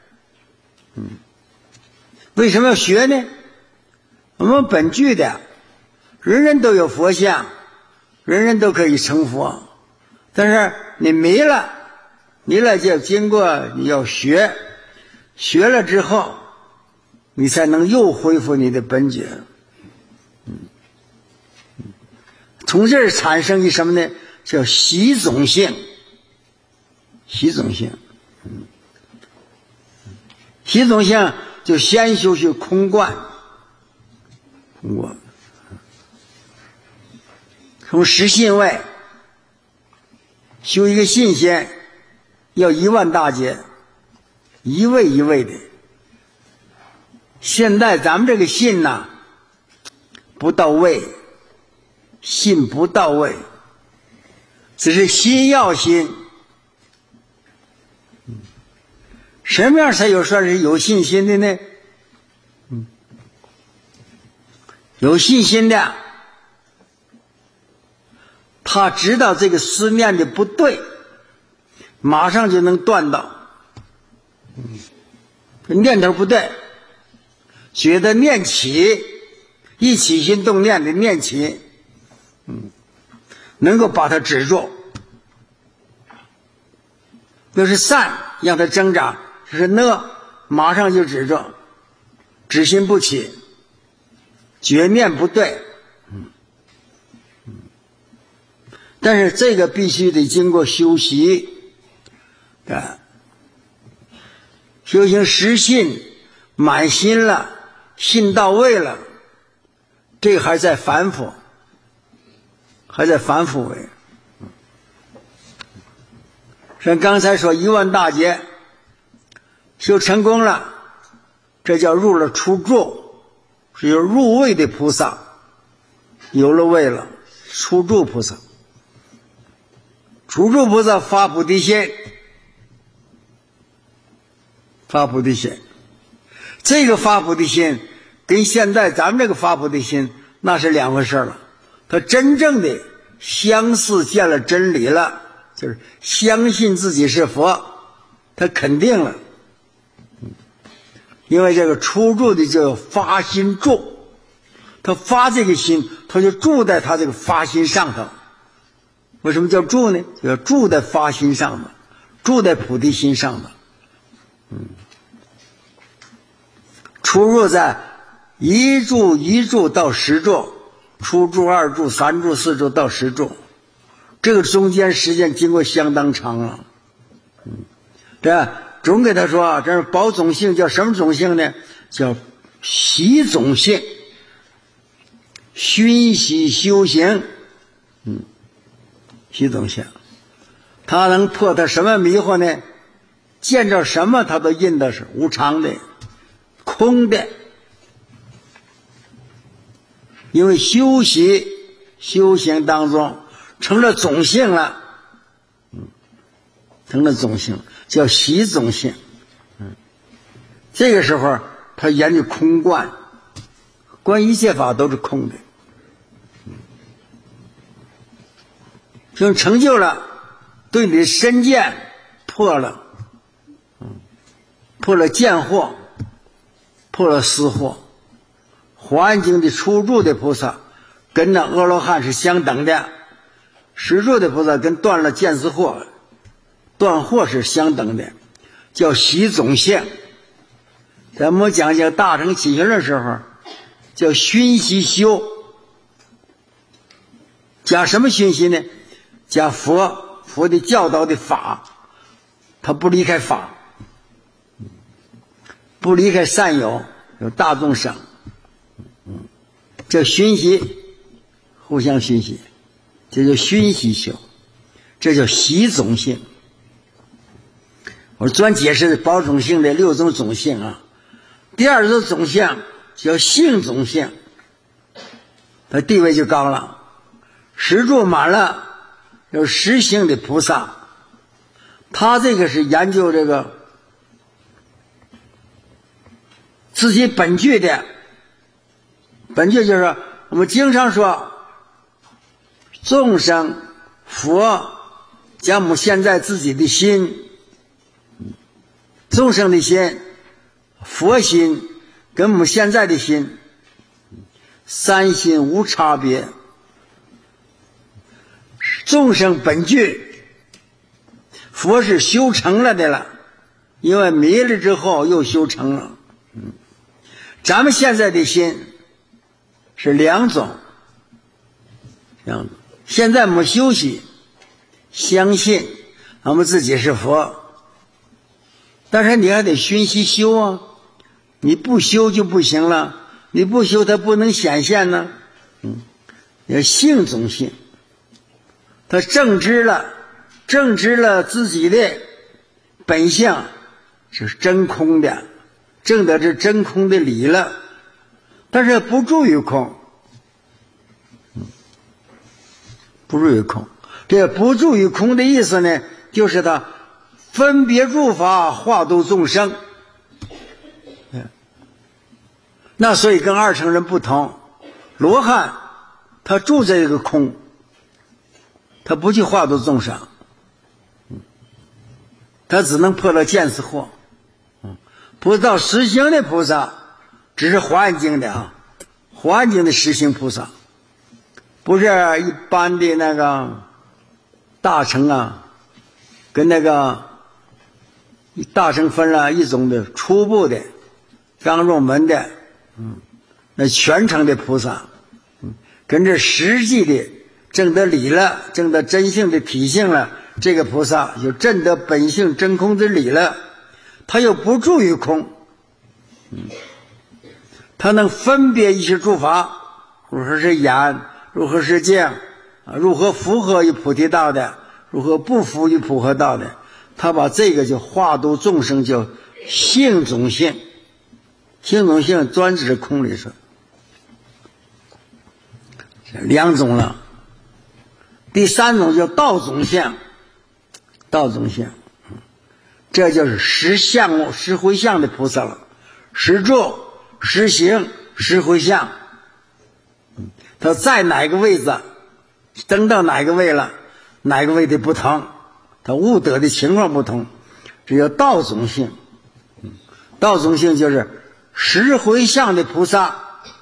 Speaker 1: 为什么要学呢？我们本具的人人都有佛像，人人都可以成佛，但是你迷了就经过你要学了之后，你才能又恢复你的本觉。从这儿产生一什么呢？叫习总性。习总性就先修空观，从实信位修一个信心，要10000大劫，一位一位的。现在咱们这个信呐不到位，信不到位，只是心要心。什么样才算是有信心的呢？有信心的，他知道这个思念的不对，马上就能断到。念头不对，觉得念起，一起心动念的念起，能够把它止住。要是善，让它增长；就是呢，马上就止住，止心不起，觉念不对。但是这个必须得经过修习啊，修行实信，满心了，信到位了，这个还在反复为。像刚才说10000大劫修成功了，这叫入了初住，是有入位的菩萨，有了位了，初住菩萨。初住菩萨发菩提心，这个发菩提心跟现在咱们这个发菩提心那是两回事了。他真正的相似见了真理了，就是相信自己是佛，他肯定了。因为这个初住的叫发心住，他发这个心，他就住在他这个发心上头。为什么叫住呢？叫住在发心上头，住在菩提心上头。出入在一住到10住，初住、2住、3住、4住到10住，这个中间时间经过相当长了。这总给他说，这是保总性，叫什么总性呢？叫习总性，熏习修行。习总性，他能破他什么迷惑呢？见着什么他都认的是无常的、空的。因为修行当中成了总性了，叫习总性。这个时候他研究空观，观一切法都是空的。就成就了，对你的身见破了，破了见惑，破了思惑。华严经的初住的菩萨跟那阿罗汉是相等的，实住的菩萨跟断了见思惑、断惑是相等的，叫习总性。咱们讲大乘起行的时候，叫熏习修。讲什么熏习呢？讲佛的教导的法，他不离开法，不离开善友，有大众生，叫熏习，互相熏习，这叫熏习修，这叫习总性。我专解释保总性的6种总性啊。第2种总性叫性总性，他地位就高了，10住满了。有实性的菩萨，他这个是研究这个自己本具的。本具就是我们经常说众生佛将我们现在自己的心，众生的心佛心跟我们现在的心三心无差别。众生本具，佛是修成了的了，因为迷了之后又修成了。咱们现在的心是两种，现在我们休息，相信我们自己是佛，但是你还得熏习修啊，你不修就不行了，你不修它不能显现呢。要性种性，他正知了自己的本性是真空的，证得这真空的理了，但是不住于空，不住于空。这个不住于空的意思呢，就是他分别诸法化度众生。那所以跟二乘人不同，罗汉他住在这个空，他不去化度众生，他只能破了见思惑。不到实行的菩萨只是环境的啊，环境的实行菩萨，不是一般的那个大乘啊，跟那个大乘分了一种的初步的刚入门的，那全程的菩萨，跟这实际的证得理了，证得真性的体性了，这个菩萨就证得本性真空之理了，他又不住于空，他能分别一切诸法，如何是眼，如何是镜，如何符合于菩提道的，如何不符于普合道的，他把这个就化度众生叫性种性。性种性专指空里说，两种了。第三种叫道种性，道种性，这就是实相实回向的菩萨了，实住实行实回向。他在哪个位置登到哪个位了，哪个位的不同，他悟得的情况不同，这叫道种性。道种性就是实回向的菩萨，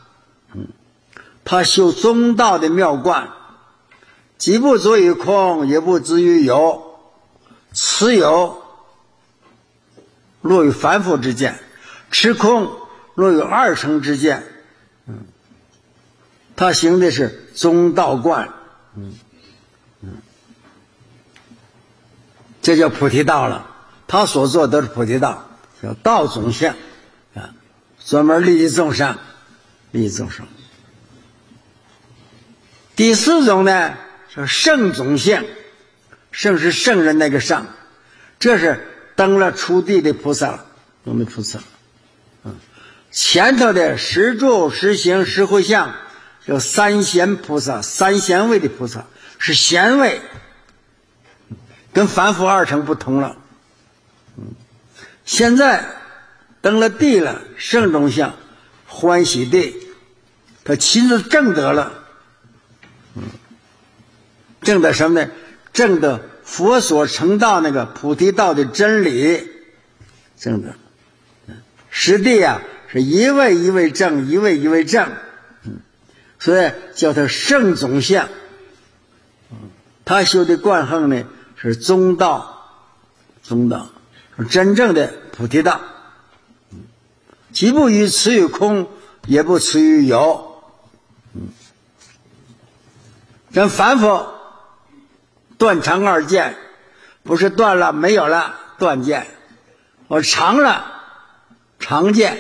Speaker 1: 他修中道的妙观，既不着于空，也不执于有，此有落于凡夫之见，持空落于二乘之见。他行的是中道观，这叫菩提道了。他所做都是菩提道，叫道种性啊，专门利益众生，利益众生。第四种呢是圣种性，圣是圣人那个圣，这是登了初地的菩萨了，我们菩萨。前头的实住实行实回向有三贤菩萨，三贤位的菩萨是贤位，跟凡夫二乘不同了。现在登了地了，圣种性欢喜地，他亲自证得了。证得什么呢？证得佛所成道那个菩提道的真理，证得。实地啊，是一位一位证，一位一位证，所以叫他圣种性。他修的观行呢是中道，中道是真正的菩提道，既不于此于空，也不此于有。跟凡夫断常二见，不是断了没有了断见，我常了常见。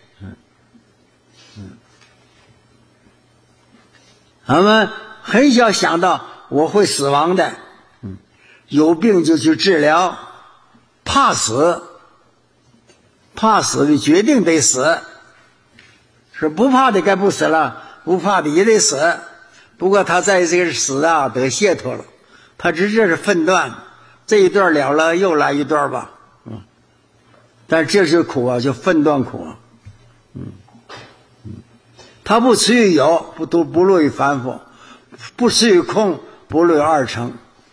Speaker 1: 我们很少想到我会死亡的，有病就去治疗，怕死的决定得死，是不怕的该不死了，不怕的也得死。不过他在这个死啊得解脱了，他只是分段，这一段了了又来一段吧，但这是苦啊，就分段苦啊， 它不持于有，不落于凡夫；不持于空，不落于二乘。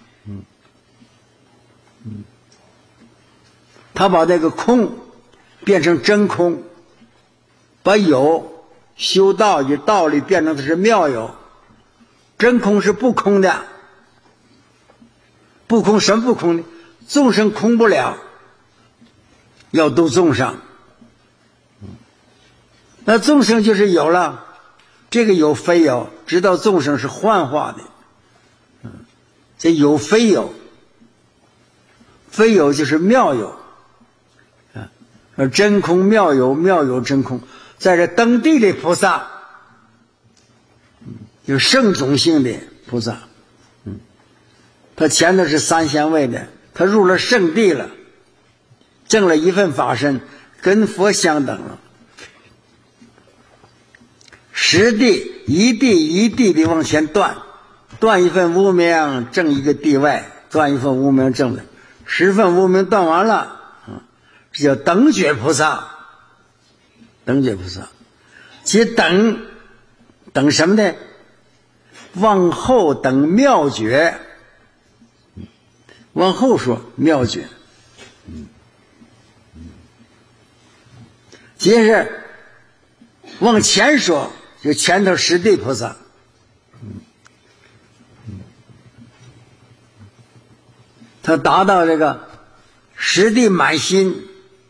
Speaker 1: 他把这个空变成真空，把有修道与道理变成的是妙有。真空是不空的，不空什么不空的？众生空不了，要度众生。那众生就是有了，这个有非有，知道众生是幻化的。这有非有，非有就是妙有。真空妙有，妙有真空，在这登地的菩萨，有圣种性的菩萨，他前头是三贤位的，他入了圣地了，证了一份法身，跟佛相等了。十地一地一地的往前断，断一份无明，证一个地位，断一份无明，证的10份无明断完了。这叫等觉菩萨，等觉菩萨，其等什么呢？往后等妙觉，往后说妙觉。接着往前说，就前头十地菩萨。他达到这个十地满心。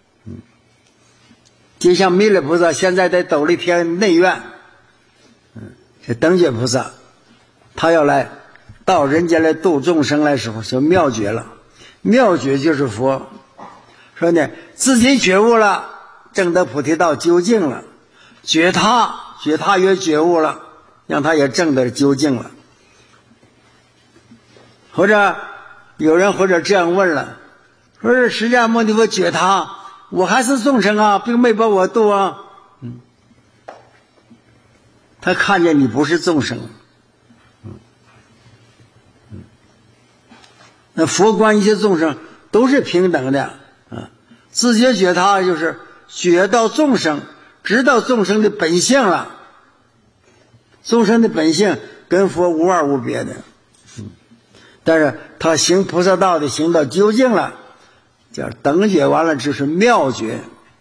Speaker 1: 就像弥勒菩萨现在在斗笠天内院，这等觉菩萨，他要来到人间来度众生来时候，就妙觉了。妙觉就是佛说呢，自己觉悟了，证得菩提道究竟了，觉他也觉悟了，让他也证得究竟了。或者有人或者这样问了，说是释迦牟尼佛觉他，我还是众生啊，并没把我度啊。他看见你不是众生。那佛观一切众生都是平等的啊，自觉觉他就是觉到众生，知道众生的本性了。众生的本性跟佛无二无别的。但是他行菩萨道的行到究竟了，叫等觉完了就是妙觉，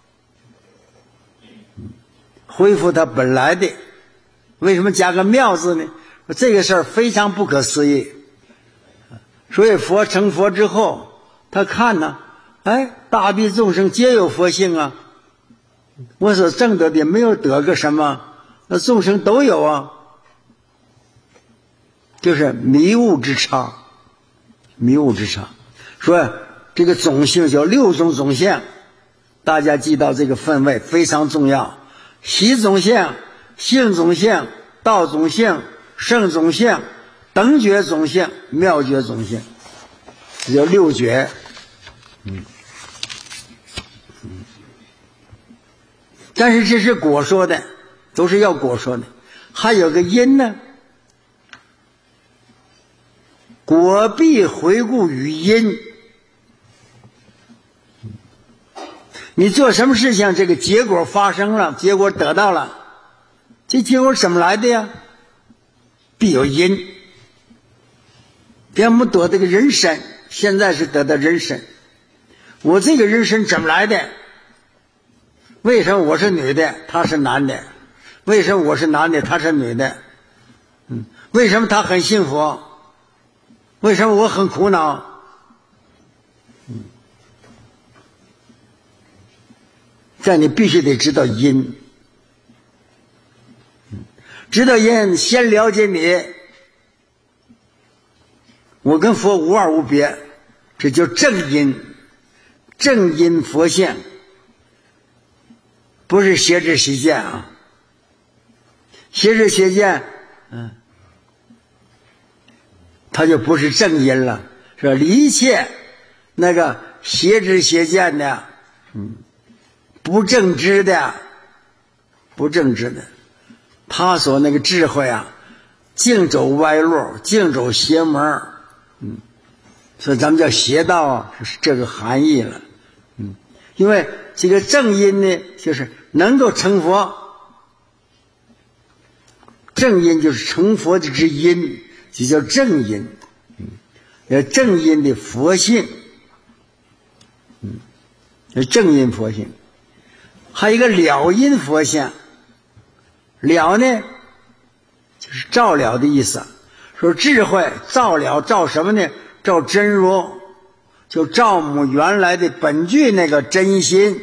Speaker 1: 恢复他本来的。为什么加个妙字呢？这个事儿非常不可思议。所以佛成佛之后，他看呢，大比众生皆有佛性啊，我所证得的没有得个什么，那众生都有啊，就是迷悟之差。迷悟之差，说这个种性叫6种种性，大家记到这个分位非常重要。习种性、性种性、道种性、圣种性、等觉种性、妙觉种性，这叫6觉。但是这是果说的，都是要果说的。还有个因呢，果必回顾于因。你做什么事情，这个结果发生了，结果得到了，这结果怎么来的呀？必有因。比如我们得这个人身，现在是得到人身，我这个人身怎么来的？为什么我是女的，他是男的？为什么我是男的，他是女的？为什么他很幸福？为什么我很苦恼？这你必须得知道因，知道因，先了解你，我跟佛无二无别，这叫正因。正因佛性，不是邪知邪见啊。邪知邪见，它就不是正因了，是吧？一切那个邪知邪见的，不正知的，他所那个智慧啊，净走歪路，净走邪门，所以咱们叫邪道啊，是这个含义了。因为这个正因呢，就是能够成佛。正因就是成佛的之因，就叫正因，正因的佛性，正因佛性。还有一个了因佛性，了呢就是照了的意思，说智慧照了，照什么呢？照真如，就照我们原来的本具那个真心。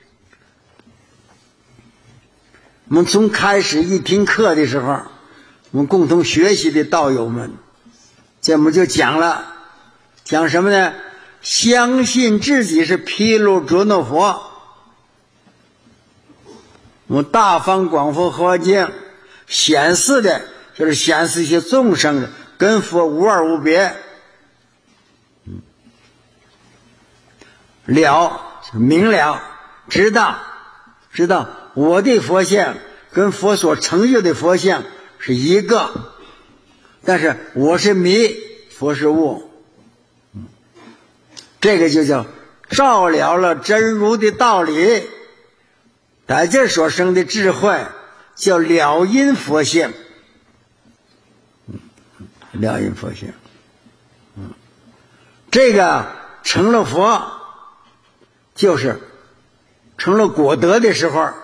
Speaker 1: 我们从开始一听课的时候，我们共同学习的道友们，这我们就讲了，讲什么呢？相信自己是毗卢遮那佛。我们大方广佛华经显示的就是显示一些众生的跟佛无二无别。了明了，知道我的佛性跟佛所成就的佛性是一个，但是我是迷，佛是悟，这个就叫照了真如的道理，在这所生的智慧叫了因佛性，了因佛性，这个成了佛，就是成了果德的时候，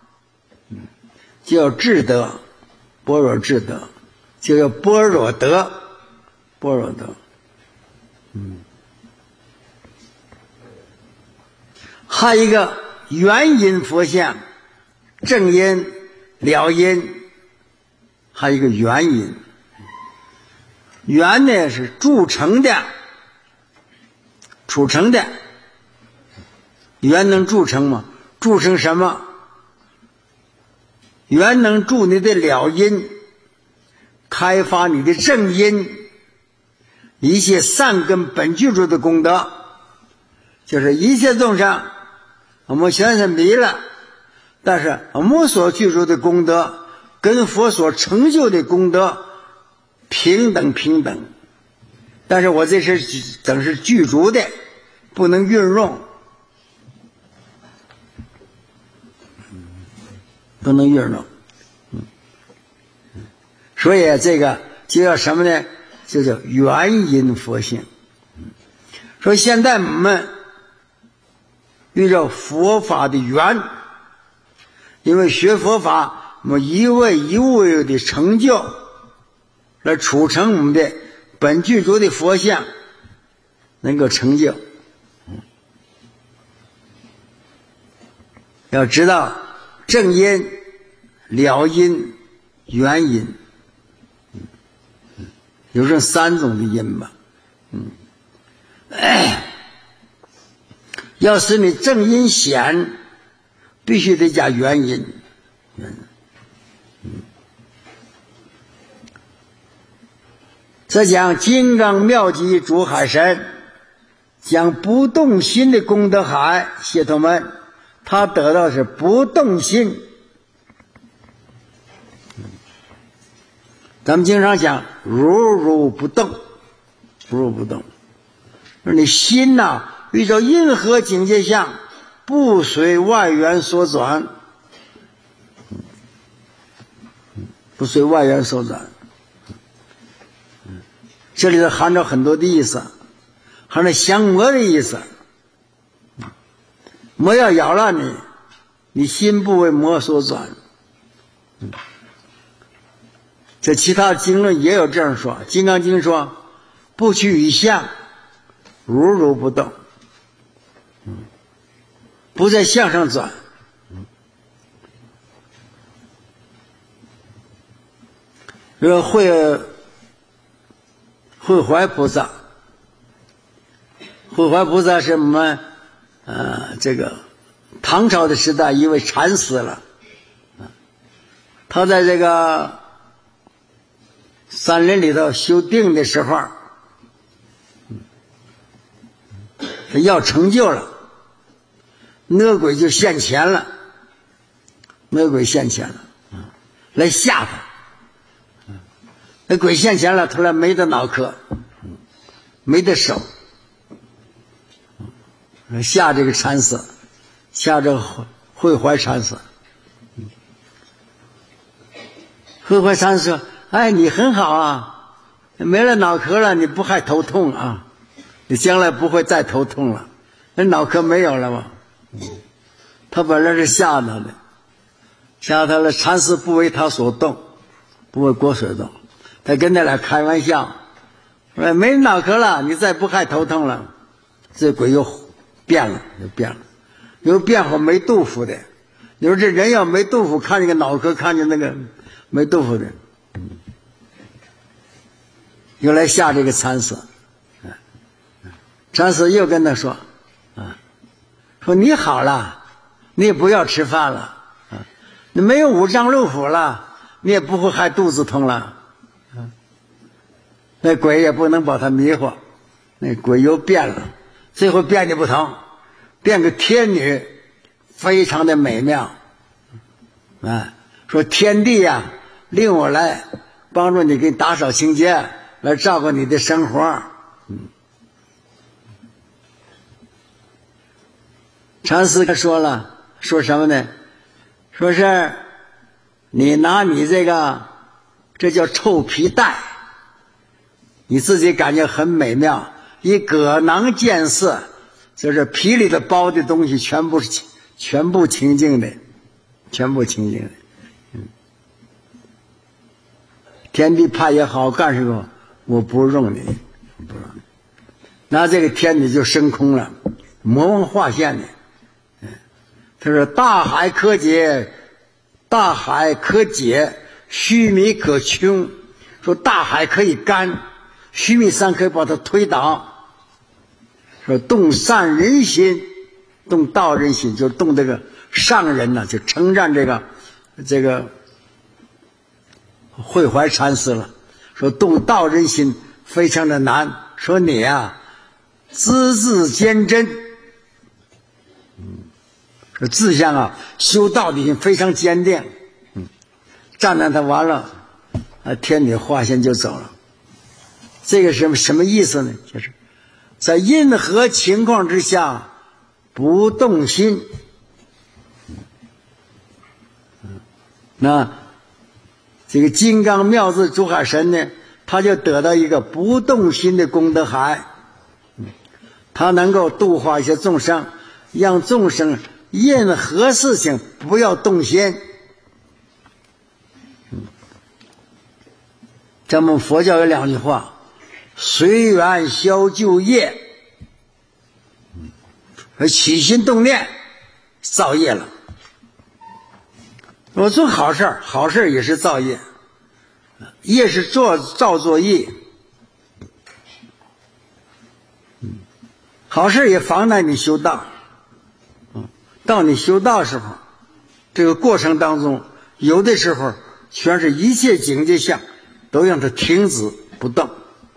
Speaker 1: 叫智德，般若智德，就叫般若德，般若德。还有一个原因佛性，正因了因，还有一个原因。原呢是铸成的，储成的。原能铸成吗？铸成什么？原能铸你的了因，开发你的正因，一切善根本具足的功德，就是一切众生，我们现在迷了，但是我们所具足的功德跟佛所成就的功德平等，但是我这是等是具足的，不能运用，不能运用。所以这个就叫什么呢？就叫原因佛性。所以现在我们遇到佛法的缘，因为学佛法，我们一味一物的成就来储成我们的本具足的佛性，能够成就。要知道正因、了因、原因，有这三种的因吧。要使你正因显，必须得加原因。这讲金刚妙极诸海神，讲不动心的功德海，谢同们他得到是不动心。咱们经常讲如不动，如不动，说你心呐，遇到任何境界相，不随外缘所转，不随外缘所转。这里头含着很多的意思，含着降魔的意思。魔要咬了你，你心不为魔所转。这其他经论也有这样说，《金刚经》说不取于相，如不动，不在相上转。这个慧怀菩萨，慧怀菩萨是我们这个唐朝的时代一位禅师了。他在这个山林里头修定的时候，他要成就了，恶鬼就现前了，恶鬼现前了，来吓他。那鬼现前了，他来没得脑壳，没得手，吓这个禅师，吓这慧怀禅师。 慧怀禅师说：“哎，你很好啊，没了脑壳了，你不还头痛啊？你将来不会再头痛了，那脑壳没有了吗？”他本来是吓他的，吓他了。禅师不为他所动，不为国所动，他跟他俩开玩笑，说：“没脑壳了，你再不还头痛了。”这鬼又变了，又变回没豆腐的。你说这人要没豆腐，看见个脑壳，看见那个没豆腐的，又来吓这个禅师。禅师又跟他说：“说你好了，你也不要吃饭了，你没有五脏六腑了，你也不会还肚子痛了。”那鬼也不能把他迷惑，那鬼又变了，最后变的不同，变个天女，非常的美妙。说天帝呀，令我来帮助你，给你打扫清洁，来照顾你的生活。禅师说了，说什么呢？说是你拿你这叫臭皮带，你自己感觉很美妙，以葛囊见色，就是皮里头包的东西全部清净的，全部清净的。天帝怕也好干什么？我不用你，拿这个天帝就升空了，魔王化现的。他说：“大海可解，须弥可穷。”说大海可以干，须弥山可以把它推倒。说动善人心，动道人心，就动这个上人呢，就称赞这个慧怀禅师了。说动道人心非常的难，说你啊，孜孜坚贞。说志向啊，修道的心非常坚定。赞叹他完了，天女化现就走了。这个什么意思呢？就是在任何情况之下不动心。那这个金刚妙智珠海神呢，他就得到一个不动心的功德海，他能够度化一些众生，让众生任何事情不要动心。咱们佛教有两句话：随缘消旧业，起心动念造业了。我做好事，好事也是造业，业是造作业。好事也妨碍你修道。到你修道时候，这个过程当中，有的时候全是一切境界相都让它停止不动，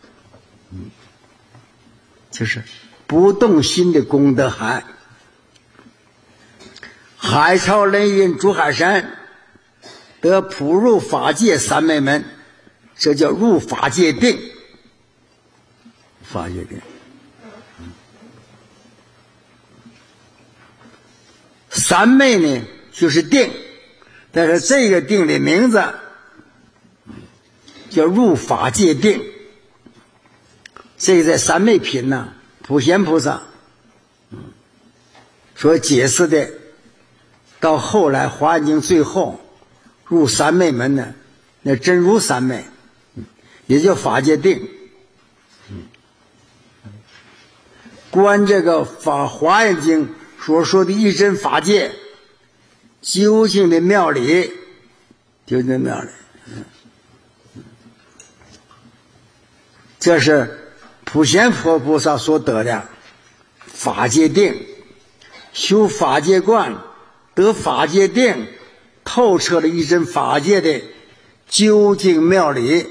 Speaker 1: 就是不动心的功德海。海潮雷云珠海山得普入法界三昧门，这叫入法界定。法界定，三昧呢就是定，但是这个定的名字叫入法界定。这个在三昧品呢，普贤菩萨所解释的，到后来华严经最后入三昧门呢，那真如三昧，也叫法界定。观这个华严经所说的一真法界究竟的妙理，这是普贤菩萨所得的法界定。修法界观得法界定，透彻了一真法界的究竟妙理。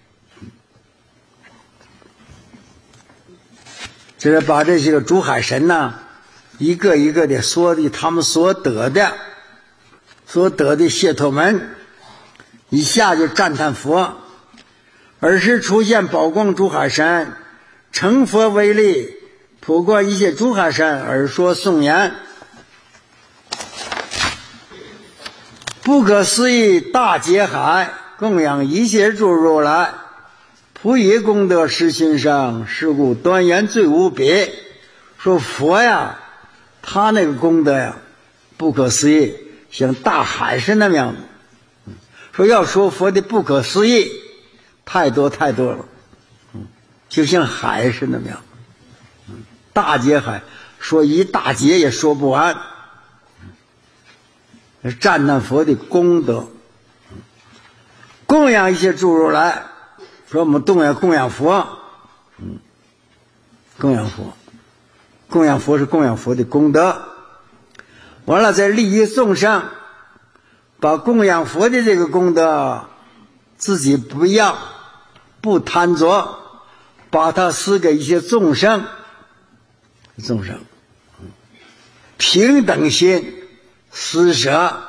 Speaker 1: 就是把这些个珠海神呢，一个一个的说的他们所得的解脱门，一下就赞叹佛。尔时出现宝光珠海山，成佛为力，普观一切珠海山，而说颂言：不可思议大劫海， 供养一切诸如来，普以功德实心生，是故端严最无比。说佛呀，他那个功德呀，不可思议，像大海是那么样的。说要说佛的不可思议，太多太多了，就像海是那么样，大劫海，说一大劫也说不完。赞叹佛的功德，供养一些诸如来，说我们供养佛，供养佛，供养佛是供养佛的功德。完了再利益众生，把供养佛的这个功德自己不要，不贪着，把它施给一些众生，平等心施舍。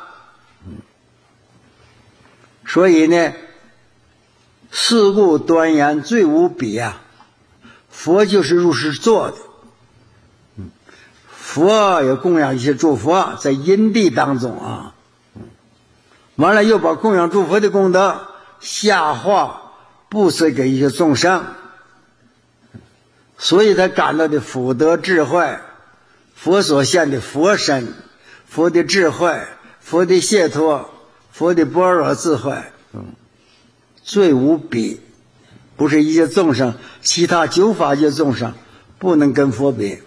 Speaker 1: 所以呢，是故端严最无比啊，佛就是如是做的。佛也供养一些诸佛在因地当中啊，完了又把供养诸佛的功德下化布施给一些众生，所以他感到的福德智慧，佛所现的佛身，佛的智慧，佛的解脱，佛的般若智慧，最无比，不是一些众生，其他九法界众生不能跟佛比。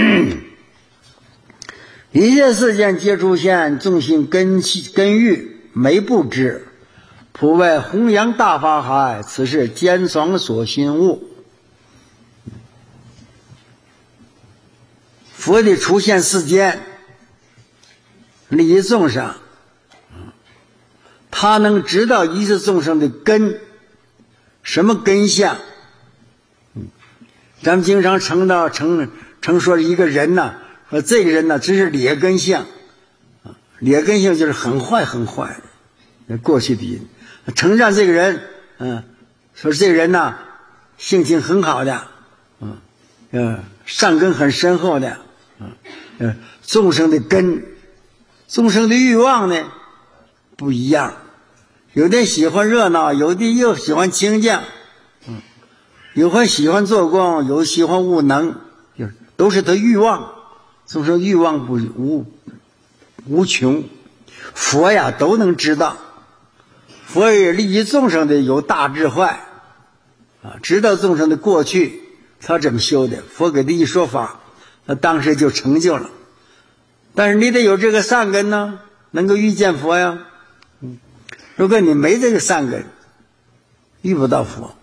Speaker 1: 一切世间皆出现，众心根欲没不知，普为弘扬大法海，此是坚爽所心悟。佛的出现世间，利益众生，他能知道一切众生的根，什么根相。咱们经常称说一个人呢，说这个人呢只是劣根相，劣根性就是很坏的，过去的人称赞这个人，说这个人呢性情很好的，善根很深厚的，众生的根，众生的欲望呢不一样，有的喜欢热闹，有的又喜欢清净，有的喜欢做工，有的喜欢务能，都是他欲望，众生欲望无穷。佛呀都能知道，佛也利益众生的有大智慧知道众生的过去他怎么修的，佛给他一说法，他当时就成就了。但是你得有这个善根呢，能够遇见佛呀。如果你没这个善根，遇不到佛，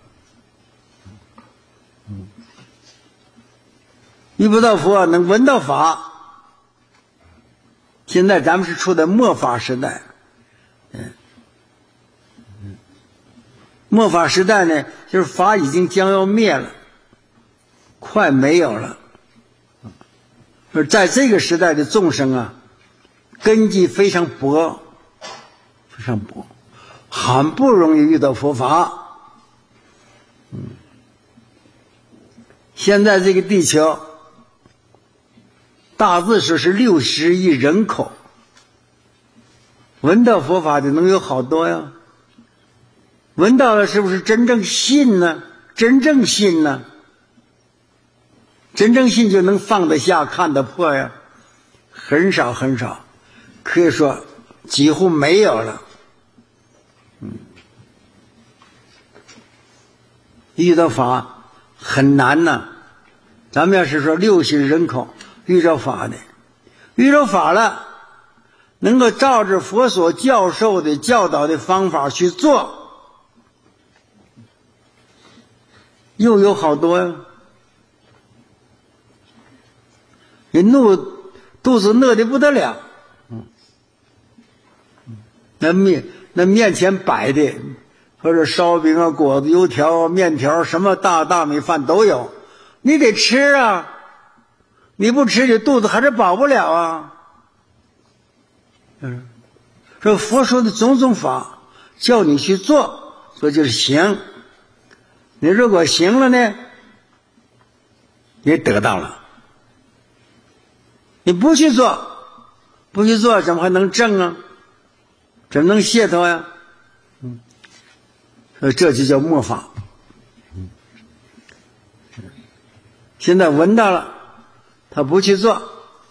Speaker 1: 遇不到佛，能闻到法。现在咱们是处在末法时代，末法时代呢，就是法已经将要灭了，快没有了。而在这个时代的众生啊，根基非常薄，很不容易遇到佛法。现在这个地球大致说是60亿人口，闻到佛法的能有好多呀。闻到了是不是真正信呢？真正信就能放得下看得破呀，很少，可以说几乎没有了。遇到法很难呢。咱们要是说60亿人口遇到法了，能够照着佛所教授的教导的方法去做，又有好多呀。人肚子饿得不得了，那面前摆的或者烧饼啊、果子、油条、面条，什么大米饭都有，你得吃啊，你不吃你肚子还是饱不了啊。说佛说的种种法叫你去做，所以就是行。你如果行了呢，也得到了。你不去做怎么还能证啊？怎么能解脱呀？ 这就叫末法。现在闻到了，他不去做。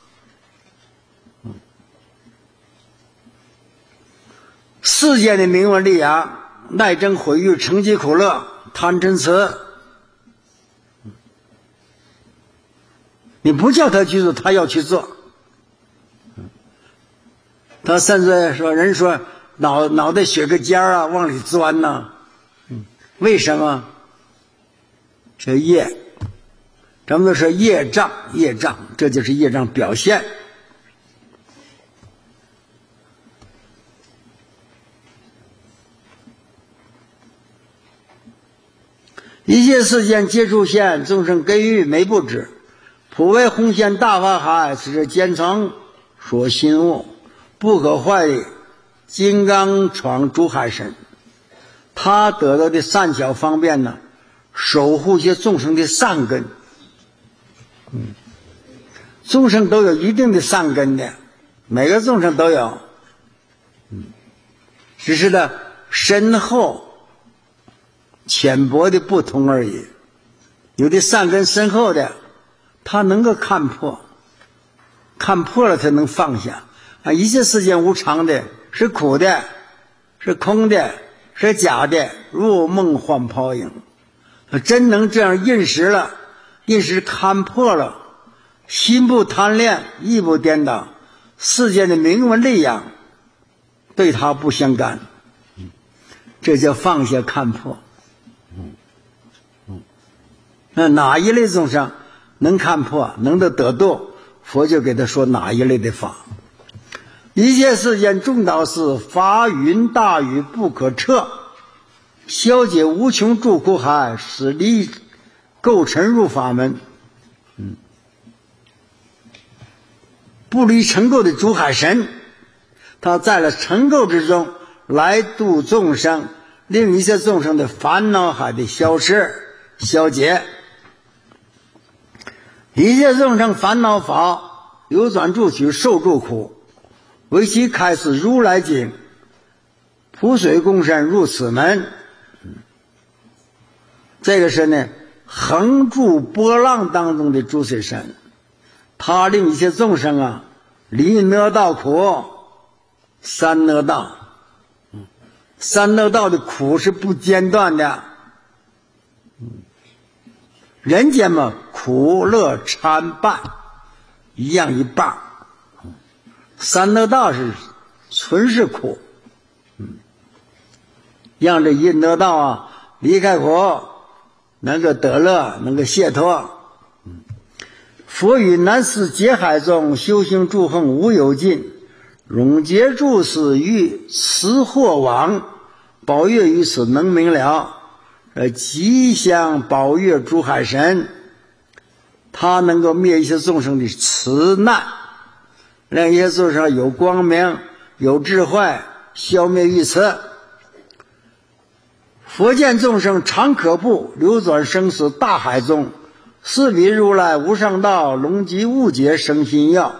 Speaker 1: 世间的名闻利养，耐憎毁誉，成疾苦乐，贪嗔痴，你不叫他去做，他要去做。他甚至说，人说脑袋血个尖啊，往里钻呢，为什么？这业，咱们都说业障，这就是业障表现。一切世间皆出现，众生根欲没不知，普为洪现大法海，此是坚藏所心物，不可坏的金刚闯诸海神。他得到的善巧方便呢，守护一些众生的善根。众生都有一定的善根的，每个众生都有，只是呢深厚浅薄的不同而已。有的善根深厚的，他能够看破了才能放下啊！一切世间无常的，是苦的，是空的，是假的，如梦幻泡影。真能这样认识了，认识看破了，心不贪恋，意不颠倒，世间的名闻利养对他不相干，这叫放下看破。那哪一类众生能看破，能得度，佛就给他说哪一类的法。一切世间众道是法云大雨不可测，消解无穷诸苦海，使离构成入法门。不离尘垢的诸海神，他在了尘垢之中来度众生，令一切众生的烦恼海的消失消解。一切众生烦恼法流转住取受诸苦，为其开示如来经，普水共身入此门。这个是呢横住波浪当中的诸水神，他令一些众生啊离恶道苦，三恶道。三恶道的苦是不间断的。人间嘛，苦乐参半，一样一半。三恶道是纯是苦，让这一恶道啊离开苦，能够得乐，能够解脱。佛语南世劫海中，修行诸横无有尽，永劫诸死于此惑网，宝月于此能明了。吉祥宝月诸海神，他能够灭一些众生的慈难，让一些众生有光明有智慧，消灭愚痴。佛见众生常可怖，流转生死大海中，是彼如来无上道，龙极悟解生心要。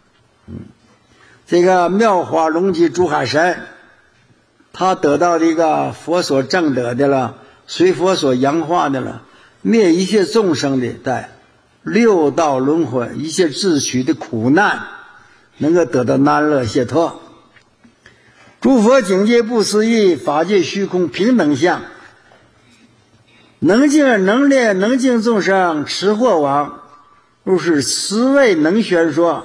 Speaker 1: 这个妙法龙极诸海神，他得到这个佛所证得的了，随佛所扬化的了，灭一切众生的在六道轮回一切自取的苦难，能够得到安乐解脱。诸佛境界不思议，法界虚空平等相，能尽能烈能尽众生持惑网，如是慈位能宣说。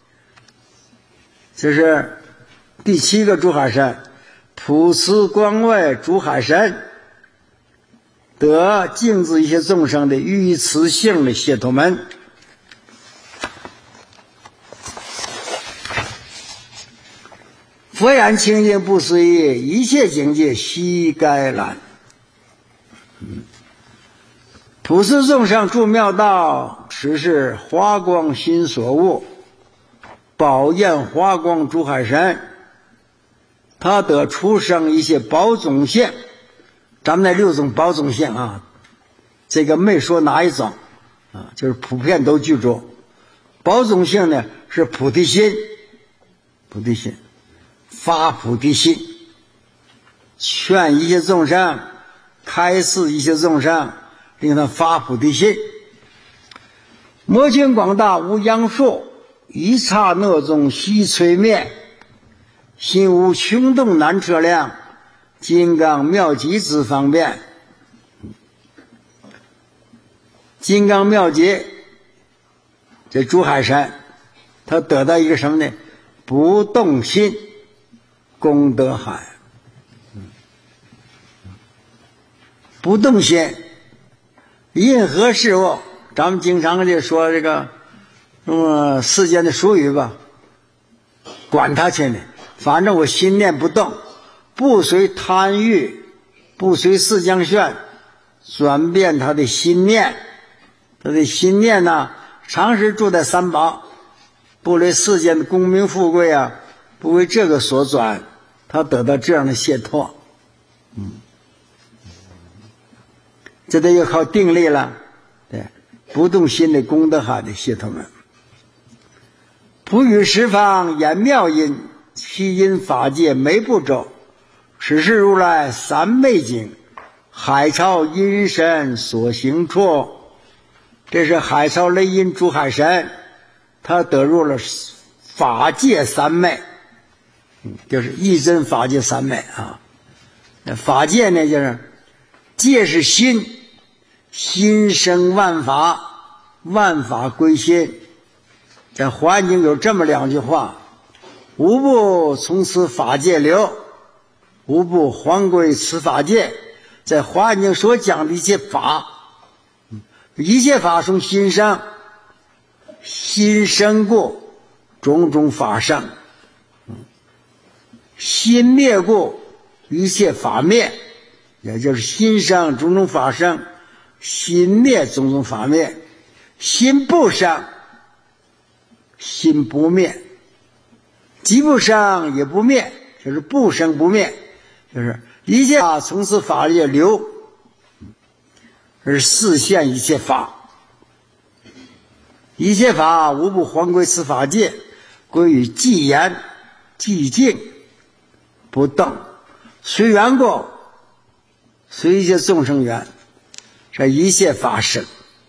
Speaker 1: 这是第7个诸海神，普慈光位诸海神，得净治一切众生的愚慈性的解脱门。佛言清净不思议，一切境界悉该览。普世众生住妙道，此是华光心所悟。宝焰华光诸海神，他得出生一些宝种性。咱们那6种宝种性啊，这个没说哪一种啊，就是普遍都具足。宝种性呢是菩提心，菩提心发菩提心，劝一切众生开示一切众生，令他发菩提心。摩肩广大无央数，一刹那中悉摧灭，心无穷动难测量，金刚妙极之方便。金刚妙极，这珠海神他得到一个什么呢？不动心功德海。不动心，任何事物，咱们经常就说这个世间的俗语吧，管他去呢，反正我心念不动，不随贪欲，不随四将炫，转变他的心念。他的心念呢，常时住在三宝，不为世间的功名富贵啊，不为这个所转，他得到这样的解脱。这得要靠定力了。对，不动心的功德海的解脱门。普语十方言妙音，七因法界每步骤，此是如来三昧境，海潮阴神所行处。这是海潮雷音诸海神，他得入了法界三昧，就是一真法界三昧啊。法界呢，就是界是心，心生万法，万法归心。在《华严经》有这么两句话：无不从此法界流，无不还归此法界。在《华严经》所讲的一切法，一切法从心生，心生故种种法生，心灭故一切法灭，也就是心生种种法生，心灭种种法灭。心不生，心不灭，即不生也不灭，就是不生不灭，就是一切法从此法界流，而示现一切法。一切法无不还归此法界，归于寂言寂静不动，随缘过，随一切众生缘，这一切法生。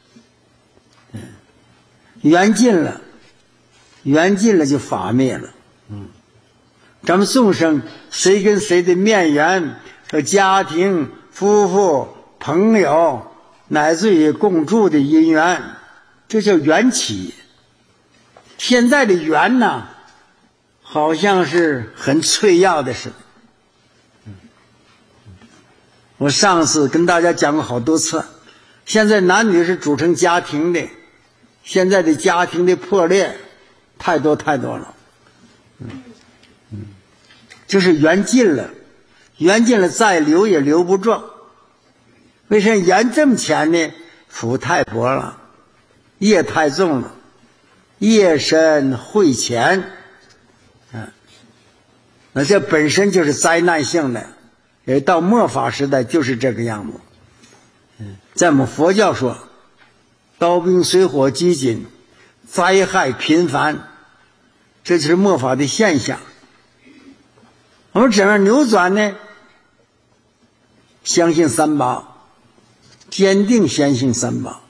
Speaker 1: 缘尽了，缘尽了就法灭了。咱们众生谁跟谁的面缘和家庭、夫妇、朋友，乃至于共住的因缘，这叫缘起。现在的缘呢，好像是很脆要的似的。我上次跟大家讲过好多次，现在男女是组成家庭的，现在的家庭的破裂太多太多了。就是缘尽了，缘尽了再留也留不住。为什么缘这么浅呢？福太薄了，业太重了，业深慧浅。那这本身就是灾难性的，也到末法时代就是这个样子。在我们佛教说，刀兵水火饥馑，灾害频繁，这就是末法的现象。我们怎么扭转呢？相信三宝，坚定相信三宝。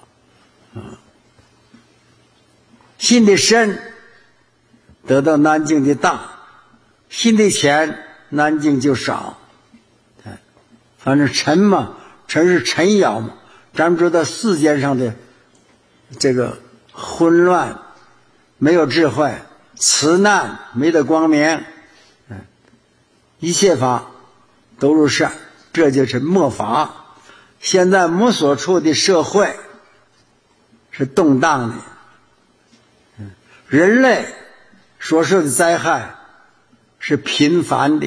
Speaker 1: 信的深，得到南境的大；信的浅，南境就少。反正尘嘛，尘是尘扰嘛。咱们知道世间上的这个混乱，没有智慧，慈难，没得光明。一切法都如是，这就是末法。现在我们所处的社会是动荡的，人类所受的灾害是频繁的。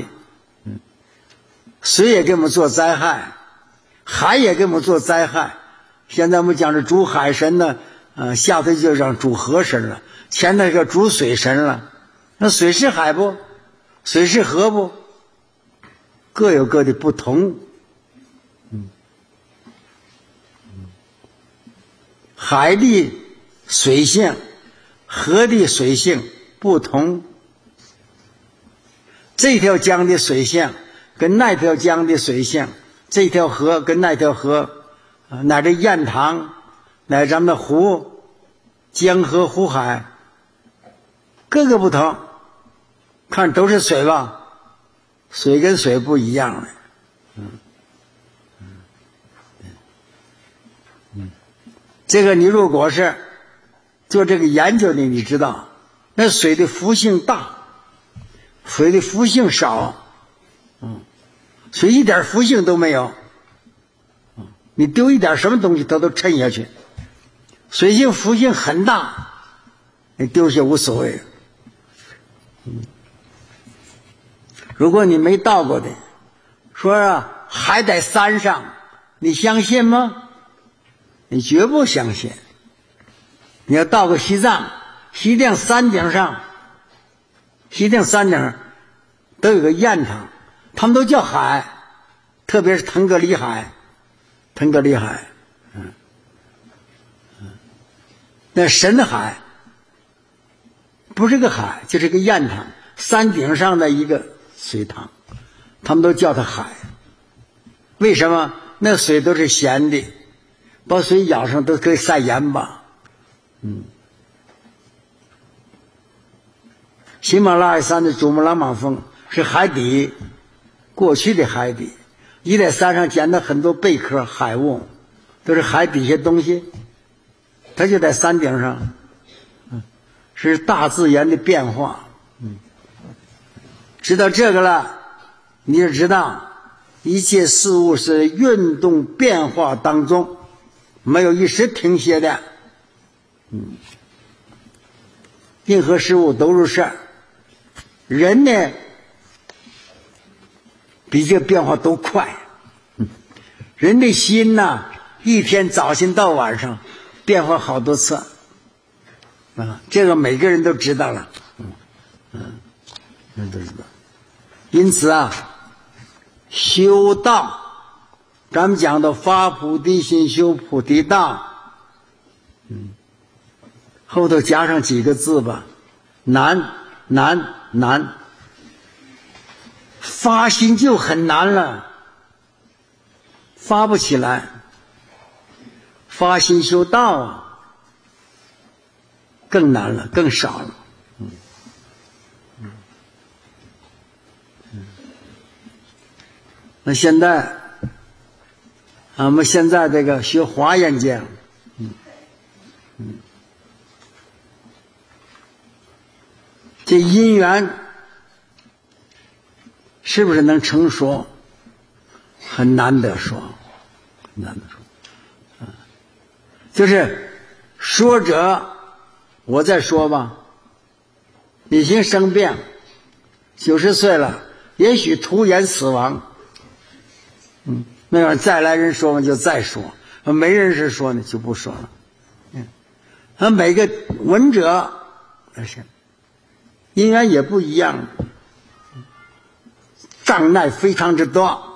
Speaker 1: 水也给我们做灾害，海也给我们做灾害。现在我们讲的主海神呢，下头就让主河神了，前头是主水神了。那水是海不？水是河不？各有各的不同。海的水性，河的水性不同。这条江的水性跟那条江的水性这条河跟那条河，乃至雁塘，乃至咱们的湖、江河、湖海，各个不同，看都是水吧，水跟水不一样的。这个你如果是做这个研究的，你知道，那水的浮性大，水的浮性少，水一点浮性都没有，你丢一点什么东西它都沉下去。水性浮性很大，你丢下无所谓。如果你没到过的，说啊还在山上，你相信吗？你绝不相信。你要到过西藏，西藏山顶上，西藏山顶都有个雁塘，他们都叫海，特别是腾格里海，腾格里海，那深海不是个海，就是个雁塘，山顶上的一个水塘，他们都叫它海。为什么？那水都是咸的，把水舀上都可以晒盐巴。喜马拉雅山的珠穆朗玛峰是海底，过去的海底，你在山上捡到很多贝壳、海物，都是海底下东西，它就在山顶上，是大自然的变化。知道这个了，你就知道一切事物是运动变化当中，没有一时停歇的。任何事物都如是。人呢，比这个变化都快。人的心呢，一天早晨到晚上变化好多次。这个每个人都知道了。人都知道。因此啊，修道，咱们讲的发菩提心，修菩提道，后头加上几个字吧，难。发心就很难了，发不起来。发心修道啊，更难了，更少了。那现在我们现在这个学华严经，这因缘是不是能成说？很难得说，很难得说。就是说者，我再说吧，已经生病，90岁了，也许突然死亡。那样再来人说嘛，就再说；没人是说呢，就不说了。每个闻者，因缘也不一样，障碍非常之多。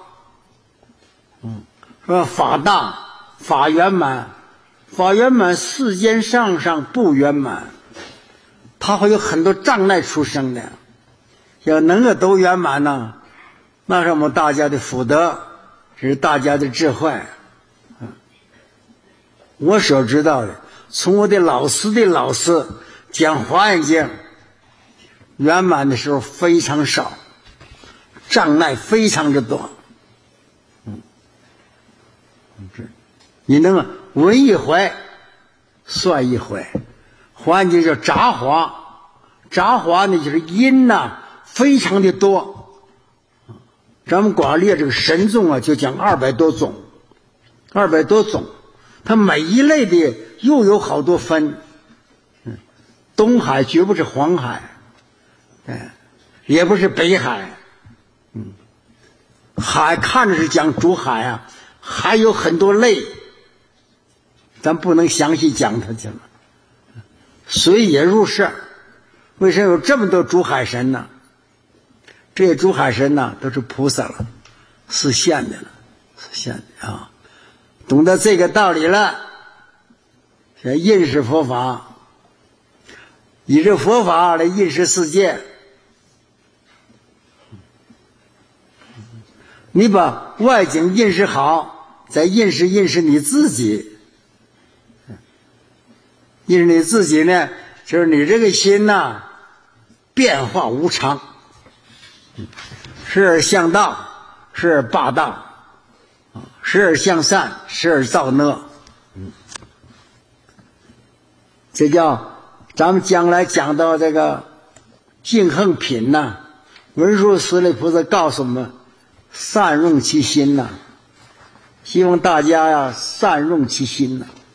Speaker 1: 说法大，法圆满，法圆满世间上不圆满，它会有很多障碍出生的。要能够都圆满呢，那是我们大家的福德，这是大家的智慧。我所知道的，从我的老师的老师讲华严经，圆满的时候非常少，障碍非常之多。你能闻一回算一回。华严经叫杂华，杂华呢就是因非常的多。咱们光列这个神众啊，就讲200多种，200多种，它每一类的又有好多分。东海绝不是黄海，也不是北海，海看着是讲主海啊，还有很多类，咱不能详细讲它去了。水也如是，为什么有这么多主海神呢？这些主海神呢，都是菩萨了，是现的了，是现的啊。懂得这个道理了，认识佛法，以这佛法来认识世界。 你把外境认识好，再认识你自己。认识你自己呢，就是你这个心呐，变化无常，时而向道，时而霸道，时而向善，时而造恶。这叫咱们将来讲到这个净横品呐，文殊师利菩萨告诉我们善用其心呐，希望大家呀善用其心呐。